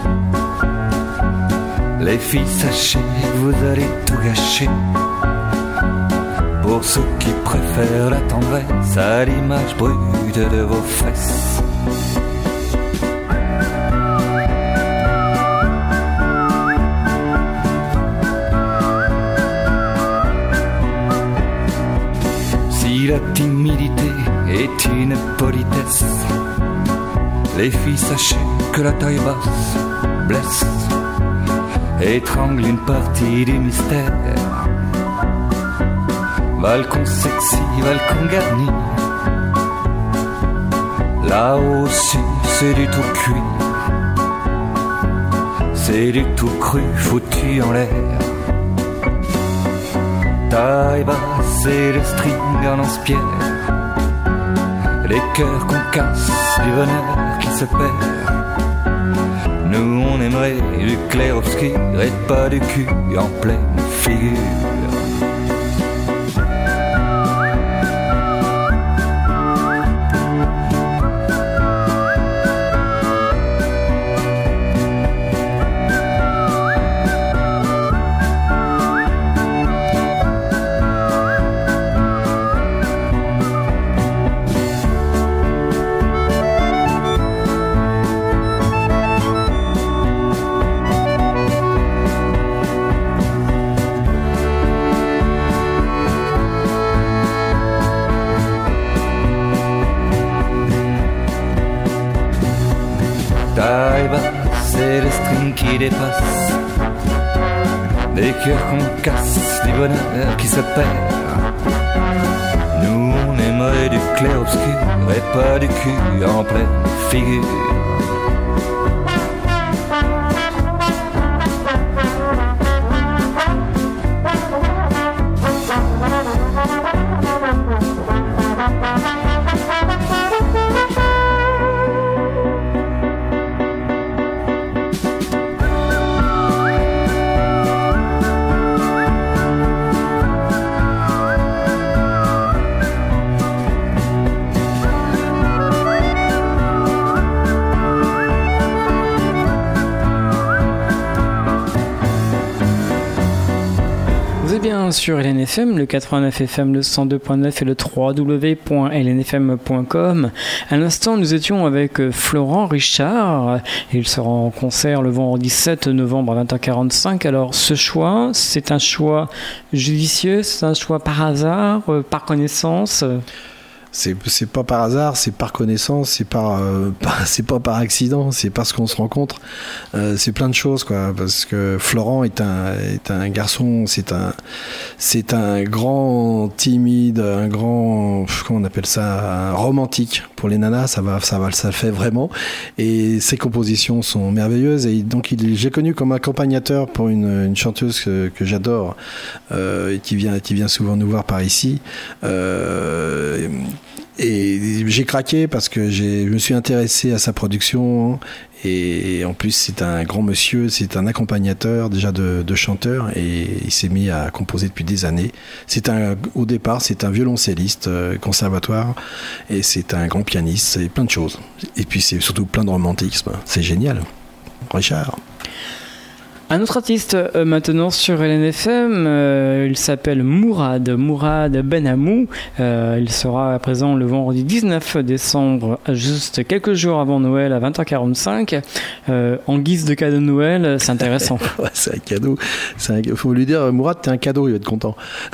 [SPEAKER 13] les filles sachez vous allez tout gâcher. Pour ceux qui préfèrent la tendresse à l'image brute de vos fesses. Si la timidité est une politesse, les filles sachez que la taille basse blesse, étrangle une partie du mystère. Balcon sexy, balcon garni, là aussi c'est du tout cuit, c'est du tout cru, foutu en l'air. Taille basse et le string en lance-pierre, les cœurs qu'on casse, du bonheur qui se perd. Nous on aimerait du clair-obscur et pas du cul en pleine figure. C'est le string qui dépasse, des cœurs qu'on casse, du bonheur qui se perd. Nous on aimerait du clair-obscur et pas du cul en pleine figure.
[SPEAKER 9] Sur L N F M, le quatre-vingt-neuf F M, le cent deux point neuf et le w w w point l n f m point com. À l'instant, nous étions avec Florent Richard. Il sera en concert le vendredi sept novembre à vingt heures quarante-cinq. Alors, ce choix, c'est un choix judicieux, c'est un choix par hasard, par connaissance?
[SPEAKER 10] C'est, c'est pas par hasard, c'est par connaissance, c'est par, euh, par c'est pas par accident, c'est parce qu'on se rencontre. Euh, c'est plein de choses, quoi. Parce que Florent est un est un garçon, c'est un c'est un grand timide, un grand comment on appelle ça, un romantique pour les nanas. Ça va, ça va, ça le fait vraiment. Et ses compositions sont merveilleuses. Et donc il, j'ai connu comme accompagnateur pour une une chanteuse que, que j'adore euh, et qui vient qui vient souvent nous voir par ici. Euh, Et j'ai craqué parce que j'ai, je me suis intéressé à sa production Et en plus, c'est un grand monsieur, c'est un accompagnateur déjà de, de chanteur, et il s'est mis à composer depuis des années. C'est un, au départ, c'est un violoncelliste euh, conservatoire, et c'est un grand pianiste, c'est plein de choses. Et puis c'est surtout plein de romantisme. C'est génial. Richard.
[SPEAKER 9] Un autre artiste euh, maintenant sur L N F M, euh, il s'appelle Mourad, Mourad Benhamou. Euh, il sera présent le vendredi dix-neuf décembre, juste quelques jours avant Noël à vingt heures quarante-cinq. Euh, en guise de cadeau de Noël, c'est intéressant.
[SPEAKER 10] Ouais, c'est un cadeau. Il faut lui dire, Mourad, t'es un cadeau, il va être content.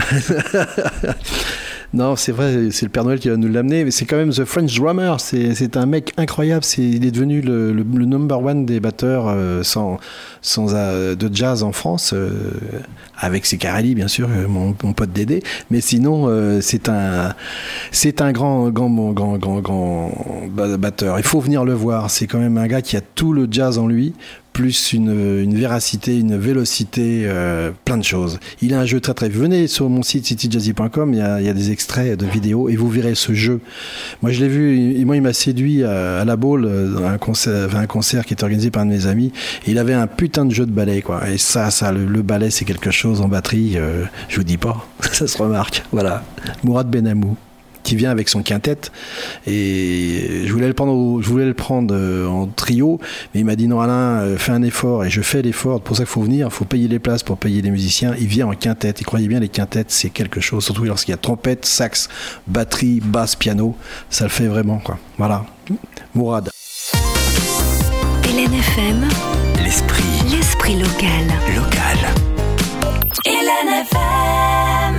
[SPEAKER 10] Non, c'est vrai, c'est le Père Noël qui va nous l'amener, mais c'est quand même The French Drummer, c'est, c'est un mec incroyable, c'est, il est devenu le, le, le number one des batteurs euh, sans, sans, euh, de jazz en France, euh, avec ses Carelli bien sûr, mon, mon pote Dédé, mais sinon euh, c'est un, c'est un grand, grand, grand, grand, grand batteur, il faut venir le voir, c'est quand même un gars qui a tout le jazz en lui, plus une, une véracité, une vélocité, euh, plein de choses. Il a un jeu très très... Venez sur mon site city jazzy point com, il y a, il y a des extraits de vidéos et vous verrez ce jeu. Moi je l'ai vu, et moi il m'a séduit à, à la Baule, dans un concert, un concert qui était organisé par un de mes amis, et il avait un putain de jeu de ballet, quoi. Et ça, ça le, le ballet c'est quelque chose en batterie, euh, je vous dis pas, ça se remarque. Voilà, Mourad Benhamou, qui vient avec son quintet, et je voulais le prendre, au, je voulais le prendre en trio, mais il m'a dit non Alain, fais un effort, et je fais l'effort, pour ça qu'il faut venir, il faut payer les places pour payer les musiciens, il vient en quintet, et croyez bien les quintets c'est quelque chose, surtout lorsqu'il y a trompette, sax, batterie, basse, piano, ça le fait vraiment, quoi. Voilà, Mourad.
[SPEAKER 7] L N F M,
[SPEAKER 8] l'esprit,
[SPEAKER 7] l'esprit local.
[SPEAKER 8] Local.
[SPEAKER 7] L N F M.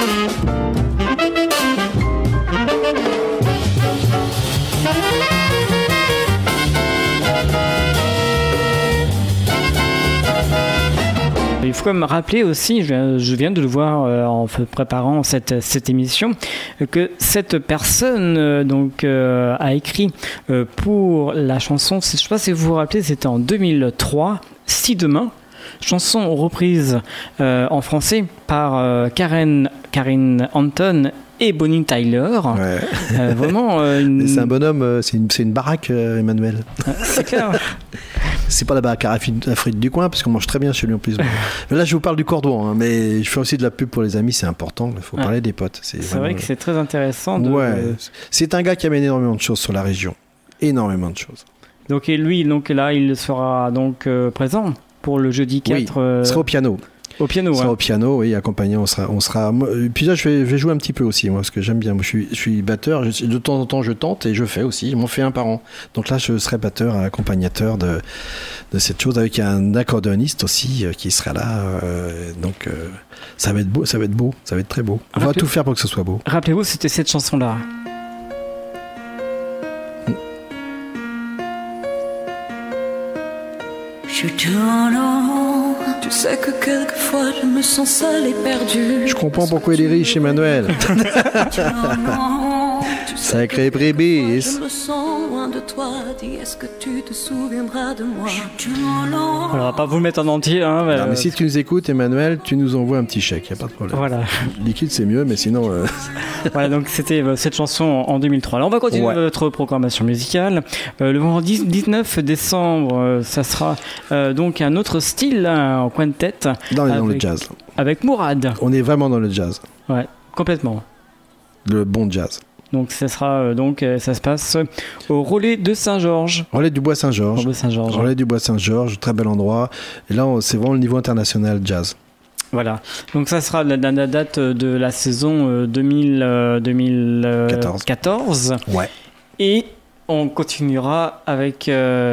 [SPEAKER 9] Il faut me rappeler aussi, je viens de le voir euh, en préparant cette, cette émission, que cette personne euh, donc, euh, a écrit euh, pour la chanson, je ne sais pas si vous vous rappelez, c'était en deux mille trois, Si Demain, chanson reprise euh, en français par euh, Karen, Karen Anton et Bonnie Tyler.
[SPEAKER 10] Ouais.
[SPEAKER 9] Euh, vraiment. Euh, une...
[SPEAKER 10] C'est un bonhomme, euh, c'est, une, c'est une baraque, euh, Emmanuel.
[SPEAKER 9] C'est clair.
[SPEAKER 10] C'est pas la baraque à frites du coin, parce qu'on mange très bien chez lui en plus. Mais là, je vous parle du cordon, hein, mais je fais aussi de la pub pour les amis, c'est important. Il faut ouais. parler des potes.
[SPEAKER 9] C'est, c'est vrai que c'est très intéressant. De...
[SPEAKER 10] Ouais. C'est un gars qui amène énormément de choses sur la région. Énormément de choses.
[SPEAKER 9] Donc, et lui, donc, là, il sera donc euh, présent pour le jeudi quatre.
[SPEAKER 10] Oui,
[SPEAKER 9] euh...
[SPEAKER 10] il sera au piano.
[SPEAKER 9] Au piano,
[SPEAKER 10] on sera
[SPEAKER 9] ouais.
[SPEAKER 10] au piano, oui, accompagné, on sera, on sera. Puis là, je vais, je vais jouer un petit peu aussi, moi, parce que j'aime bien. Moi, je suis, je suis batteur. Je, de temps en temps, je tente et je fais aussi. Je m'en fais un par an. Donc là, je serai batteur, accompagnateur de, de cette chose, avec un accordéoniste aussi euh, qui sera là. Euh, donc, euh, ça va être beau, ça va être beau, ça va être très beau. On Rappelez... va tout faire pour que ce soit beau.
[SPEAKER 9] Rappelez-vous, c'était cette chanson-là.
[SPEAKER 14] Je tourne en rond, tu sais que quelquefois je me sens seule et perdue.
[SPEAKER 10] Je comprends pourquoi il est riche, Emmanuel. Sacré prébis.
[SPEAKER 14] Je me sens loin de toi, dis est-ce que tu te souviendras de moi?
[SPEAKER 9] On va pas vous le mettre en entier. Hein, mais
[SPEAKER 10] non, mais si tu nous écoutes, Emmanuel, tu nous envoies un petit chèque, y a pas de problème.
[SPEAKER 9] Voilà.
[SPEAKER 10] Liquide, c'est mieux, mais sinon... Euh...
[SPEAKER 9] Voilà, donc c'était euh, cette chanson en deux mille trois. Alors on va continuer ouais. notre programmation musicale. Euh, le vendredi dix-neuf décembre, euh, ça sera euh, donc un autre style hein, en coin de tête.
[SPEAKER 10] Dans,
[SPEAKER 9] avec,
[SPEAKER 10] dans le jazz.
[SPEAKER 9] Avec Mourad.
[SPEAKER 10] On est vraiment dans le jazz.
[SPEAKER 9] Ouais, complètement.
[SPEAKER 10] Le bon jazz.
[SPEAKER 9] Donc ça sera euh, donc euh, ça se passe au Relais de Saint-Georges.
[SPEAKER 10] Relais du Bois Saint-Georges.
[SPEAKER 9] Relais Saint-Georges.
[SPEAKER 10] Relais du Bois Saint-Georges, très bel endroit. Et là, on, c'est vraiment le niveau international jazz.
[SPEAKER 9] Voilà. Donc ça sera la, la date de la saison euh, deux mille, euh, deux mille quatorze.
[SPEAKER 10] Ouais.
[SPEAKER 9] Et on continuera avec. Euh,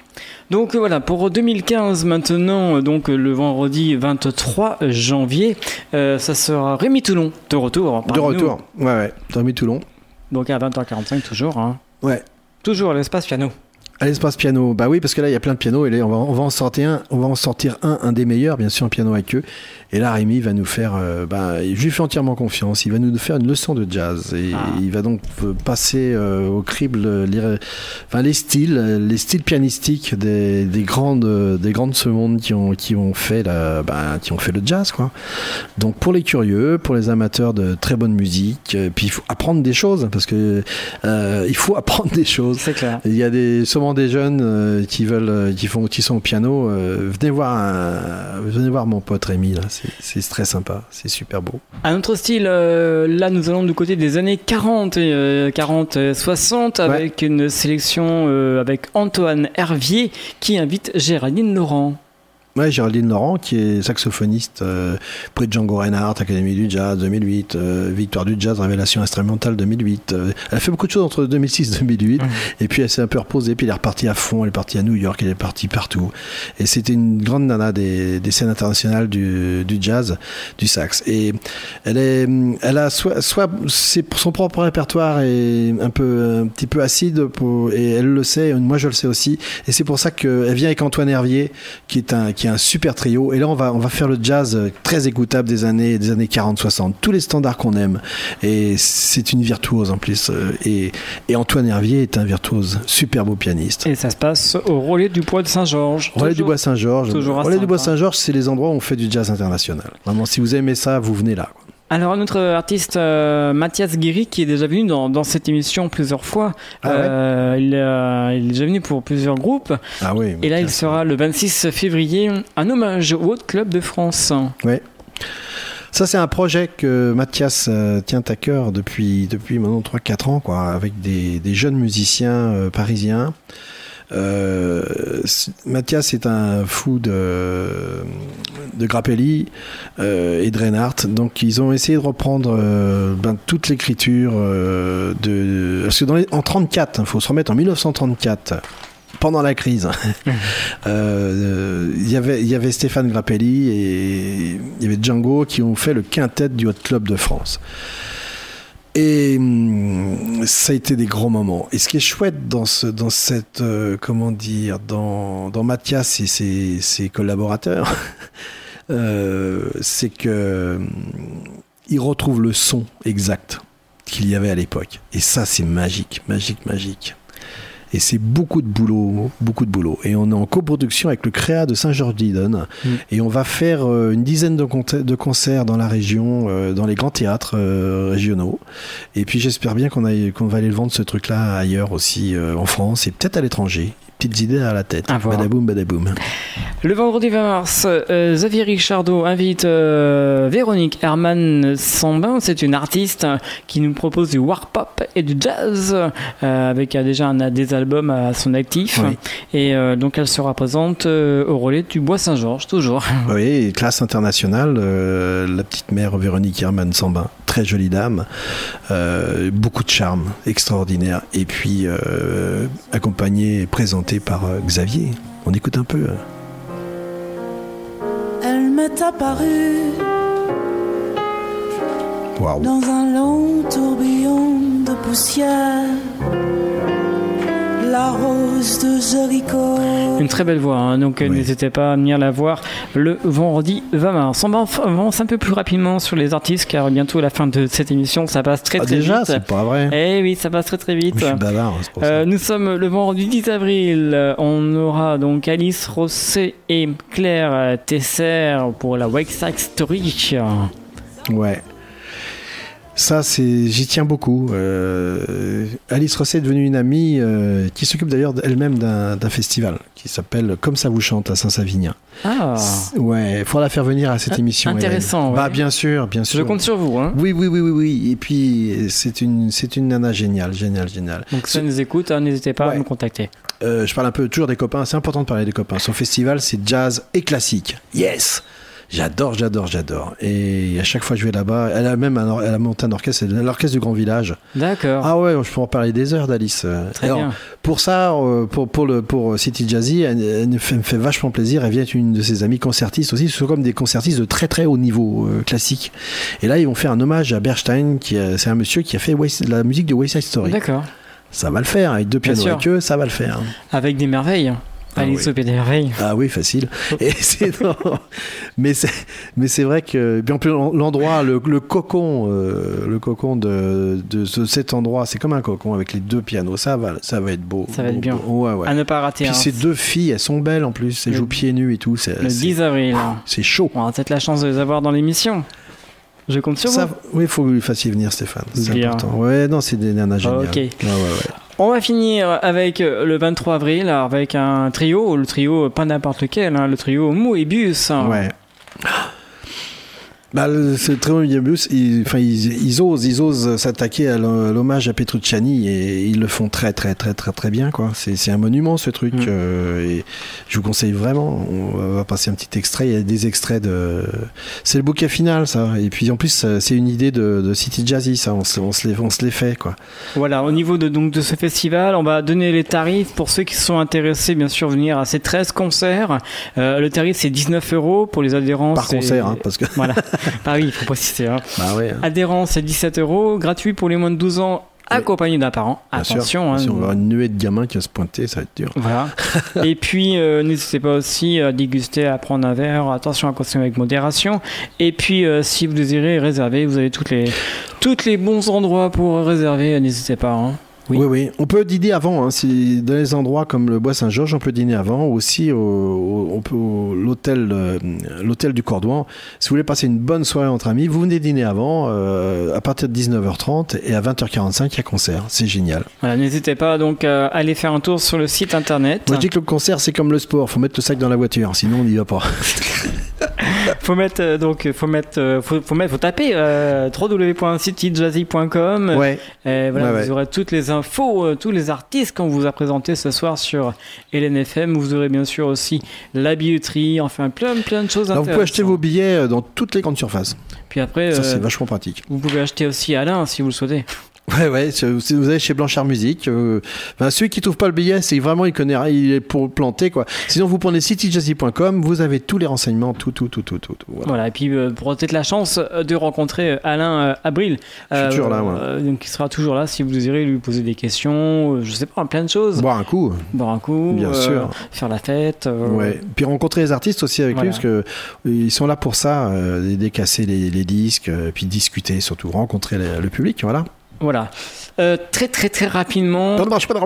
[SPEAKER 9] Donc voilà, pour deux mille quinze maintenant, donc le vendredi vingt-trois janvier, euh, ça sera Rémi Toulon de retour.
[SPEAKER 10] De retour, nous. ouais, ouais, Rémi Toulon.
[SPEAKER 9] Donc à vingt heures quarante-cinq toujours. Hein.
[SPEAKER 10] Ouais.
[SPEAKER 9] Toujours à l'espace piano.
[SPEAKER 10] À l'espace piano, bah oui, parce que là il y a plein de pianos et là, on va on va en sortir un, on va en sortir un, un des meilleurs, bien sûr, un piano avec eux. Et là, Rémi va nous faire, euh, bah, je lui fais entièrement confiance. Il va nous faire une leçon de jazz et ah. il va donc passer euh, au crible les, enfin, les styles, les styles pianistiques des, des grandes, des grandes ce monde qui ont qui ont fait la, bah, qui ont fait le jazz, quoi. Donc pour les curieux, pour les amateurs de très bonne musique, euh, puis il faut apprendre des choses parce que euh, il faut apprendre des choses.
[SPEAKER 9] C'est clair.
[SPEAKER 10] Il y a des sûrement des jeunes euh, qui veulent, euh, qui font, qui sont au piano. Euh, venez voir, un, venez voir mon pote Rémi là. C'est, c'est très sympa, c'est super beau.
[SPEAKER 9] Un autre style, euh, là nous allons du côté des années quarante et euh, quarante soixante avec ouais. une sélection euh, avec Antoine Hervier qui invite Géraldine Laurent.
[SPEAKER 10] Ouais, Géraldine Laurent, qui est saxophoniste, euh, prix de Django Reinhardt, Académie du Jazz deux mille huit, euh, Victoire du Jazz, Révélation instrumentale deux mille huit. Euh, elle a fait beaucoup de choses entre deux mille six et deux mille huit, mmh. et puis elle s'est un peu reposée, puis elle est repartie à fond, elle est partie à New York, elle est partie partout. Et c'était une grande nana des, des scènes internationales du, du jazz, du sax. Et elle est, elle a soit, soit c'est pour son propre répertoire est un peu, un petit peu acide, pour, et elle le sait, moi je le sais aussi. Et c'est pour ça qu'elle vient avec Antoine Hervier, qui est un, qui un super trio, et là on va on va faire le jazz très écoutable des années des années quarante soixante, tous les standards qu'on aime, et c'est une virtuose en plus, et, et Antoine Hervier est un virtuose, super beau pianiste.
[SPEAKER 9] Et ça se passe au Relais du Bois de Saint-Georges.
[SPEAKER 10] Relais du Bois Saint-Georges. Relais du Bois Saint-Georges, c'est les endroits où on fait du jazz international. Vraiment, si vous aimez ça, vous venez là, quoi.
[SPEAKER 9] Alors notre artiste euh, Mathias Guéry, qui est déjà venu dans, dans cette émission plusieurs fois,
[SPEAKER 10] ah ouais
[SPEAKER 9] euh, il, euh, il est déjà venu pour plusieurs groupes,
[SPEAKER 10] ah oui,
[SPEAKER 9] et là il sera le vingt-six février, un hommage au Haut Club de France.
[SPEAKER 10] Oui. Ça, c'est un projet que Mathias euh, tient à cœur depuis, depuis maintenant trois quatre ans, quoi, avec des, des jeunes musiciens euh, parisiens. Euh, Mathias est un fou de, de Grappelli euh, et de Reinhardt, donc ils ont essayé de reprendre euh, ben, toute l'écriture euh, de, parce que dans les, en trente-quatre, il faut se remettre en mille neuf cent trente-quatre. pendant la crise. euh, y avait, il y avait Stéphane Grappelli et il y avait Django qui ont fait le quintet du Hot Club de France. Et hum, ça a été des grands moments. Et ce qui est chouette dans, ce, dans cette, euh, comment dire, dans, dans Mathias et ses, ses collaborateurs, euh, c'est que hum, ils retrouvent le son exact qu'il y avait à l'époque. Et ça, c'est magique, magique, magique. Et c'est beaucoup de boulot, beaucoup de boulot. Et on est en coproduction avec le Créa de Saint-Georges-d'Idonne. Mmh. Et on va faire euh, une dizaine de, con- de concerts dans la région, euh, dans les grands théâtres euh, régionaux. Et puis j'espère bien qu'on, aille, qu'on va aller le vendre ce truc-là ailleurs aussi, euh, en France et peut-être à l'étranger. Petites idées à la tête. Badaboum, badaboum.
[SPEAKER 9] Le vendredi vingt mars, euh, Xavier Richardot invite euh, Véronique Hermann-Sambin. C'est une artiste qui nous propose du warp pop et du jazz, euh, avec euh, déjà un, des albums à son actif. Oui. Et euh, donc elle sera présente euh, au relais du Bois-Saint-Georges, toujours.
[SPEAKER 10] Oui, classe internationale. Euh, la petite mère Véronique Hermann-Sambin, très jolie dame, euh, beaucoup de charme, extraordinaire. Et puis euh, accompagnée et présentée par euh, Xavier. On écoute un peu.
[SPEAKER 14] Elle m'est apparue
[SPEAKER 10] wow.
[SPEAKER 14] dans un long tourbillon de poussière, la rose de Jéricho.
[SPEAKER 9] Une très belle voix, hein, donc oui. N'hésitez pas à venir la voir le vendredi vingt mars. On avance un peu plus rapidement sur les artistes car bientôt à la fin de cette émission, ça passe très
[SPEAKER 10] ah,
[SPEAKER 9] très
[SPEAKER 10] déjà,
[SPEAKER 9] vite.
[SPEAKER 10] Déjà, c'est pas vrai.
[SPEAKER 9] Eh oui, ça passe très très vite.
[SPEAKER 10] Oui, je suis bavard, c'est pour ça.
[SPEAKER 9] Euh, nous sommes le vendredi dix avril. On aura donc Alice Rosset et Claire Tesser pour la Wake Side Story.
[SPEAKER 10] Ouais. Ça, c'est, j'y tiens beaucoup. Euh, Alice Rosset est devenue une amie euh, qui s'occupe d'ailleurs elle-même d'un, d'un festival qui s'appelle Comme ça vous chante à Saint-Savinien.
[SPEAKER 9] Ah.
[SPEAKER 10] Ouais, il faudra la faire venir à cette émission.
[SPEAKER 9] Intéressant. Ouais.
[SPEAKER 10] Bah bien sûr, bien sûr.
[SPEAKER 9] Je compte sur vous. Hein.
[SPEAKER 10] Oui, oui, oui, oui, oui. Et puis c'est une, c'est une nana géniale, géniale, géniale.
[SPEAKER 9] Donc ça nous écoute, hein, n'hésitez pas ouais. à nous contacter.
[SPEAKER 10] Euh, je parle un peu toujours des copains. C'est important de parler des copains. Son festival, c'est jazz et classique. Yes. J'adore, j'adore, j'adore. Et à chaque fois que je vais là-bas, elle a même un, elle a monté un orchestre, c'est l'orchestre du Grand Village.
[SPEAKER 9] D'accord.
[SPEAKER 10] Ah ouais, je peux en parler des heures d'Alice.
[SPEAKER 9] Très
[SPEAKER 10] Alors,
[SPEAKER 9] bien.
[SPEAKER 10] Pour ça, pour, pour, le, pour City Jazzy, elle, elle me, fait, me fait vachement plaisir. Elle vient être une de ses amies concertistes aussi. Ce sont comme des concertistes de très très haut niveau euh, classique. Et là, ils vont faire un hommage à Bernstein, qui a, c'est un monsieur qui a fait West, la musique de West Side Story.
[SPEAKER 9] D'accord.
[SPEAKER 10] Ça va le faire, avec deux pianos avec eux, ça va le faire.
[SPEAKER 9] Avec des merveilles.
[SPEAKER 10] Ah
[SPEAKER 9] Alice
[SPEAKER 10] oui.
[SPEAKER 9] au Pays des Merveilles.
[SPEAKER 10] Ah oui, facile. Et c'est, non, mais, c'est, mais c'est vrai que bien plus l'endroit, le, le cocon, euh, le cocon de, de, de cet endroit, c'est comme un cocon avec les deux pianos. Ça va, ça va être beau.
[SPEAKER 9] Ça va
[SPEAKER 10] beau,
[SPEAKER 9] être bien.
[SPEAKER 10] Beau. Ouais, ouais.
[SPEAKER 9] À ne pas rater.
[SPEAKER 10] Puis
[SPEAKER 9] hein.
[SPEAKER 10] ces deux filles, elles sont belles en plus. Elles le, jouent pieds nus et tout. C'est,
[SPEAKER 9] le
[SPEAKER 10] c'est,
[SPEAKER 9] dix avril.
[SPEAKER 10] C'est chaud.
[SPEAKER 9] On aura peut-être la chance de les avoir dans l'émission. Je compte sur
[SPEAKER 10] ça,
[SPEAKER 9] vous.
[SPEAKER 10] Oui, il faut que vous lui fassiez venir, Stéphane. C'est
[SPEAKER 9] bien.
[SPEAKER 10] important. Ouais, non, c'est des nanas géniales.
[SPEAKER 9] Ok.
[SPEAKER 10] Ouais, ouais, ouais.
[SPEAKER 9] On va finir avec le vingt-trois avril, avec un trio, le trio pas n'importe lequel, hein, le trio Moebius.
[SPEAKER 10] Ouais. Bah, ce trio Moebius, ils, enfin, ils, ils osent, ils osent s'attaquer à l'hommage à Petrucciani et ils le font très, très, très, très, très bien, quoi. C'est, c'est un monument, ce truc. Mmh. Euh, et je vous conseille vraiment. On va passer un petit extrait. Il y a des extraits de. C'est le bouquet final, ça. Et puis en plus, c'est une idée de, de City Jazzy, ça. On se, on se les, on se les fait, quoi.
[SPEAKER 9] Voilà. Au niveau de donc de ce festival, on va donner les tarifs pour ceux qui sont intéressés, bien sûr, venir à ces treize concerts. Euh, le tarif c'est dix-neuf euros pour les adhérents.
[SPEAKER 10] Par
[SPEAKER 9] c'est...
[SPEAKER 10] concert, hein, parce que.
[SPEAKER 9] Voilà. Ah oui, il faut préciser. Hein.
[SPEAKER 10] Bah ouais.
[SPEAKER 9] Adhérents, c'est dix-sept euros. Gratuit pour les moins de douze ans, accompagné d'un parent.
[SPEAKER 10] Bien
[SPEAKER 9] Attention. Hein,
[SPEAKER 10] si on va avoir une nuée de gamins qui va se pointer, ça va être dur.
[SPEAKER 9] Voilà. Et puis, euh, n'hésitez pas aussi à déguster, à prendre un verre. Attention à consommer avec modération. Et puis, euh, si vous désirez réserver, vous avez toutes les, toutes les bons endroits pour réserver. N'hésitez pas. Hein.
[SPEAKER 10] Oui. oui, oui. On peut dîner avant. Hein. Si dans les endroits comme le Bois-Saint-Georges, on peut dîner avant. Ou aussi au, au, on peut, au, l'hôtel, euh, l'hôtel du Cordouan. Si vous voulez passer une bonne soirée entre amis, vous venez dîner avant, euh, à partir de dix-neuf heures trente. Et à vingt heures quarante-cinq, il y a concert. C'est génial.
[SPEAKER 9] Voilà, n'hésitez pas donc à aller faire un tour sur le site internet.
[SPEAKER 10] Moi, je dis que le concert, c'est comme le sport. Il faut mettre le sac dans la voiture. Sinon, on n'y va pas.
[SPEAKER 9] faut mettre euh, donc faut mettre euh, faut, faut mettre faut taper euh, w w w point city jazzy point com.
[SPEAKER 10] Ouais.
[SPEAKER 9] Et voilà,
[SPEAKER 10] ouais,
[SPEAKER 9] vous
[SPEAKER 10] ouais.
[SPEAKER 9] aurez toutes les infos, euh, tous les artistes qu'on vous a présentés ce soir sur L N F M. Vous aurez bien sûr aussi la billetterie, enfin plein plein de choses.
[SPEAKER 10] Alors, vous pouvez acheter vos billets dans toutes les grandes surfaces.
[SPEAKER 9] Puis après,
[SPEAKER 10] ça
[SPEAKER 9] euh,
[SPEAKER 10] c'est vachement pratique.
[SPEAKER 9] Vous pouvez acheter aussi Alain si vous le souhaitez.
[SPEAKER 10] Ouais, ouais, vous allez chez Blanchard Musique. Euh, ben, celui qui trouve pas le billet, c'est vraiment, il connaît, il est pour planter, quoi. Sinon, vous prenez city jazzy point com, vous avez tous les renseignements, tout, tout, tout, tout, tout. Voilà.
[SPEAKER 9] Voilà, et puis euh, pour peut-être la chance de rencontrer Alain euh, Abril.
[SPEAKER 10] Je suis toujours là, moi.
[SPEAKER 9] Euh, donc, il sera toujours là si vous désirez lui poser des questions, euh, je sais pas, plein de choses.
[SPEAKER 10] Boire un coup.
[SPEAKER 9] Boire un coup.
[SPEAKER 10] Bien
[SPEAKER 9] euh,
[SPEAKER 10] sûr.
[SPEAKER 9] Faire la fête. Euh...
[SPEAKER 10] Ouais. Puis rencontrer les artistes aussi avec
[SPEAKER 9] voilà.
[SPEAKER 10] lui, parce que ils sont là pour ça, euh, décasser les, les disques, euh, puis discuter, surtout rencontrer les, le public, voilà.
[SPEAKER 9] Voilà. Euh, très très très rapidement.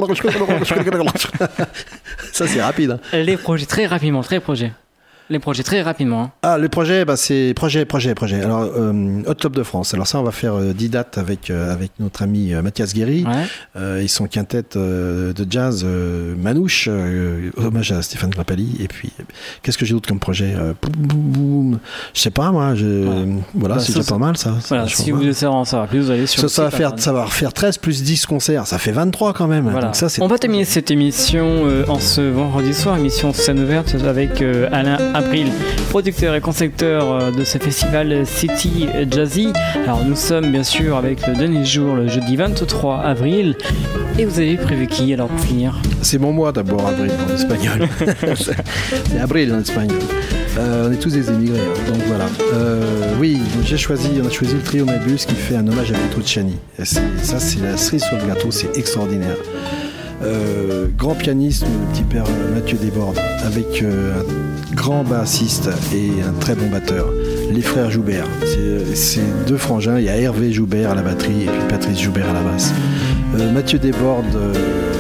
[SPEAKER 10] Ça c'est rapide. Hein.
[SPEAKER 9] Les projets très rapidement, très projets. Les projets très rapidement. Hein.
[SPEAKER 10] Ah, le projet, bah, c'est projet, projet, projet. Alors, euh, Hot Club de France. Alors ça, on va faire euh, dix dates avec euh, avec notre ami euh, Mathias Guéry.
[SPEAKER 9] Ouais.
[SPEAKER 10] Euh, ils sont quintette euh, de jazz euh, Manouche, euh, hommage à Stéphane Grappelli. Et puis, euh, qu'est-ce que j'ai d'autre comme projet euh, boum, boum, boum. Je sais pas, moi. Je, ouais. Voilà, bah, c'est ça, déjà ça, pas mal, ça.
[SPEAKER 9] Voilà, si vous voulez en savoir plus, vous allez sur.
[SPEAKER 10] Ça,
[SPEAKER 9] le
[SPEAKER 10] ça va faire, ça va faire treize plus dix concerts. Ça fait vingt-trois quand même.
[SPEAKER 9] Voilà.
[SPEAKER 10] Donc ça, c'est
[SPEAKER 9] on va terminer cette émission euh, en ce vendredi soir, émission scène ouverte avec euh, Alain Abril, producteur et concepteur de ce festival City Jazzy. Alors nous sommes bien sûr avec le dernier jour, le jeudi vingt-trois avril. Et vous avez prévu qui alors pour finir?
[SPEAKER 10] C'est mon mois d'abord, avril en espagnol. C'est avril en espagnol. Euh, on est tous des émigrés, hein, donc voilà. Euh, oui, j'ai choisi, on a choisi le trio Mabus qui fait un hommage à Petrucciani. Et c'est, ça, c'est la cerise sur le gâteau, c'est extraordinaire. Euh, grand pianiste, le petit père Mathieu Desbordes, avec euh, un grand bassiste et un très bon batteur, les frères Joubert. C'est, c'est deux frangins, il y a Hervé Joubert à la batterie et puis Patrice Joubert à la basse. Euh, Mathieu Desbordes euh,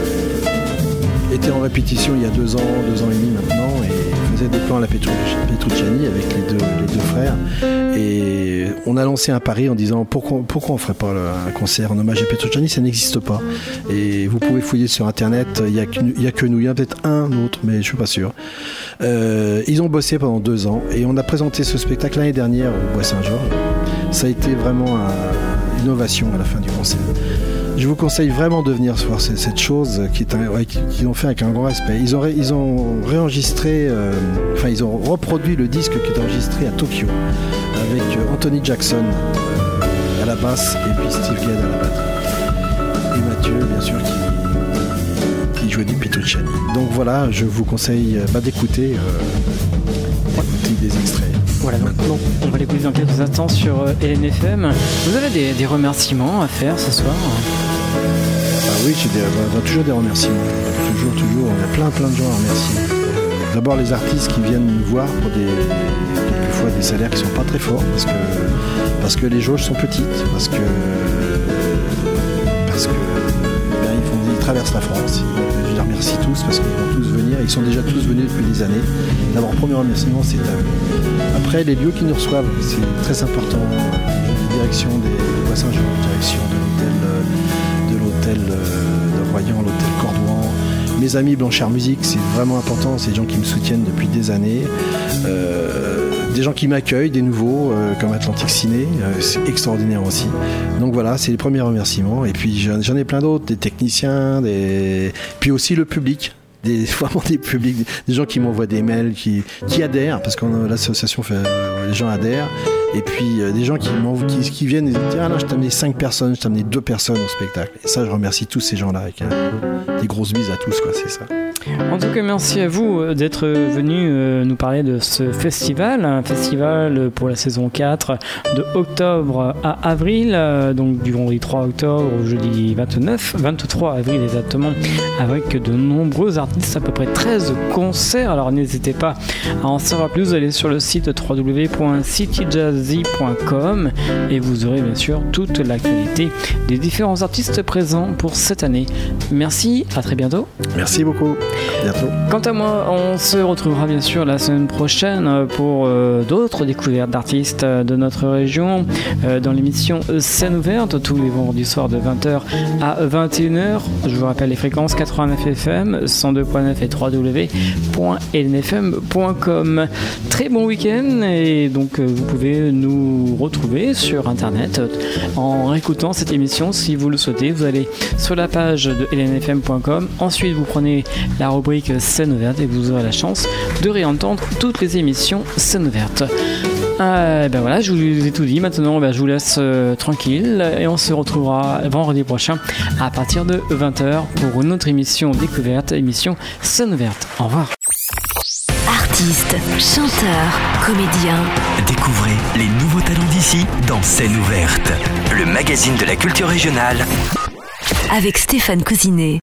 [SPEAKER 10] était en répétition il y a deux ans, deux ans et demi maintenant, et faisait des plans à la Petrucciani avec les deux, les deux frères. Et on a lancé un pari en disant pourquoi, pourquoi on ne ferait pas un concert en hommage à Petrucciani, ça n'existe pas. Et vous pouvez fouiller sur internet, il n'y a, a que nous, il y a peut-être un autre, mais je ne suis pas sûr. Euh, ils ont bossé pendant deux ans et on a présenté ce spectacle l'année dernière au Bois Saint-Georges. Ça a été vraiment un, une ovation à la fin du concert. Je vous conseille vraiment de venir voir cette chose qui est un, qu'ils ont fait avec un grand respect. Ils ont, ré, ils ont réenregistré, euh, enfin ils ont reproduit le disque qui est enregistré à Tokyo avec Anthony Jackson euh, à la basse et puis Steve Gadd à la batterie. Et Mathieu, bien sûr, qui, qui jouait du Petrucciani. Donc voilà, je vous conseille bah, d'écouter, euh, d'écouter des extraits.
[SPEAKER 9] Voilà, maintenant, on va l'écouter dans quelques instants sur euh, L N F M. Vous avez des, des remerciements à faire ce soir?
[SPEAKER 10] Ah oui, j'ai des, bah, toujours des remerciements. Toujours, toujours. Il y a plein, plein de gens à remercier. D'abord les artistes qui viennent nous voir pour des, quelquefois des salaires qui ne sont pas très forts parce que, parce que les jauges sont petites, parce que, parce que ben, ils, font, ils traversent la France. Je les remercie tous parce qu'ils vont tous venir. Ils sont déjà tous venus depuis des années. D'abord, premier remerciement, c'est à eux. Après, les lieux qui nous reçoivent, c'est très important. La direction des, des Bois Saint-Georges, direction de l'hôtel, de l'hôtel de Royan, l'hôtel Cordouan. Mes amis Blanchard Musique, c'est vraiment important. C'est des gens qui me soutiennent depuis des années. Euh, des gens qui m'accueillent, des nouveaux, euh, comme Atlantique Ciné. Euh, c'est extraordinaire aussi. Donc voilà, c'est les premiers remerciements. Et puis j'en, j'en ai plein d'autres, des techniciens, des... puis aussi le public. Des, vraiment des publics, des gens qui m'envoient des mails, qui, qui adhèrent, parce que l'association fait, euh, les gens adhèrent, et puis euh, des gens qui, qui, qui viennent et disent ah non, je t'ai amené cinq personnes, je t'ai amené deux personnes au spectacle. Et ça, je remercie tous ces gens-là, avec hein, des grosses bises à tous, quoi, c'est ça.
[SPEAKER 9] En tout cas, merci à vous d'être venu euh, nous parler de ce festival, un festival pour la saison quatre de octobre à avril, euh, donc du vendredi trois octobre au jeudi vingt-neuf, vingt-trois avril exactement, avec de nombreux artistes, à peu près treize concerts. Alors n'hésitez pas à en savoir plus, vous allez sur le site w w w point city jazzy point com et vous aurez bien sûr toute l'actualité des différents artistes présents pour cette année. Merci, à très bientôt.
[SPEAKER 10] Merci beaucoup. Bientôt.
[SPEAKER 9] Quant à moi, on se retrouvera bien sûr la semaine prochaine pour euh, d'autres découvertes d'artistes de notre région euh, dans l'émission Scène ouverte tous les vendredis soirs de vingt heures à vingt et une heures. Je vous rappelle les fréquences quatre-vingt-neuf F M, cent deux point neuf et w w w point l n f m point com. Très bon week-end et donc euh, vous pouvez nous retrouver sur internet en réécoutant cette émission si vous le souhaitez. Vous allez sur la page de l n f m point com, ensuite vous prenez la rubrique Scène ouverte, et vous aurez la chance de réentendre toutes les émissions Scène ouverte. Euh, ben voilà, je vous ai tout dit. Maintenant, ben, je vous laisse euh, tranquille et on se retrouvera vendredi prochain à partir de vingt heures pour une autre émission découverte, émission Scène ouverte. Au revoir.
[SPEAKER 7] Artistes, chanteurs, comédiens.
[SPEAKER 8] Découvrez les nouveaux talents d'ici dans Scène ouverte, le magazine de la culture régionale.
[SPEAKER 7] Avec Stéphane Cousinet.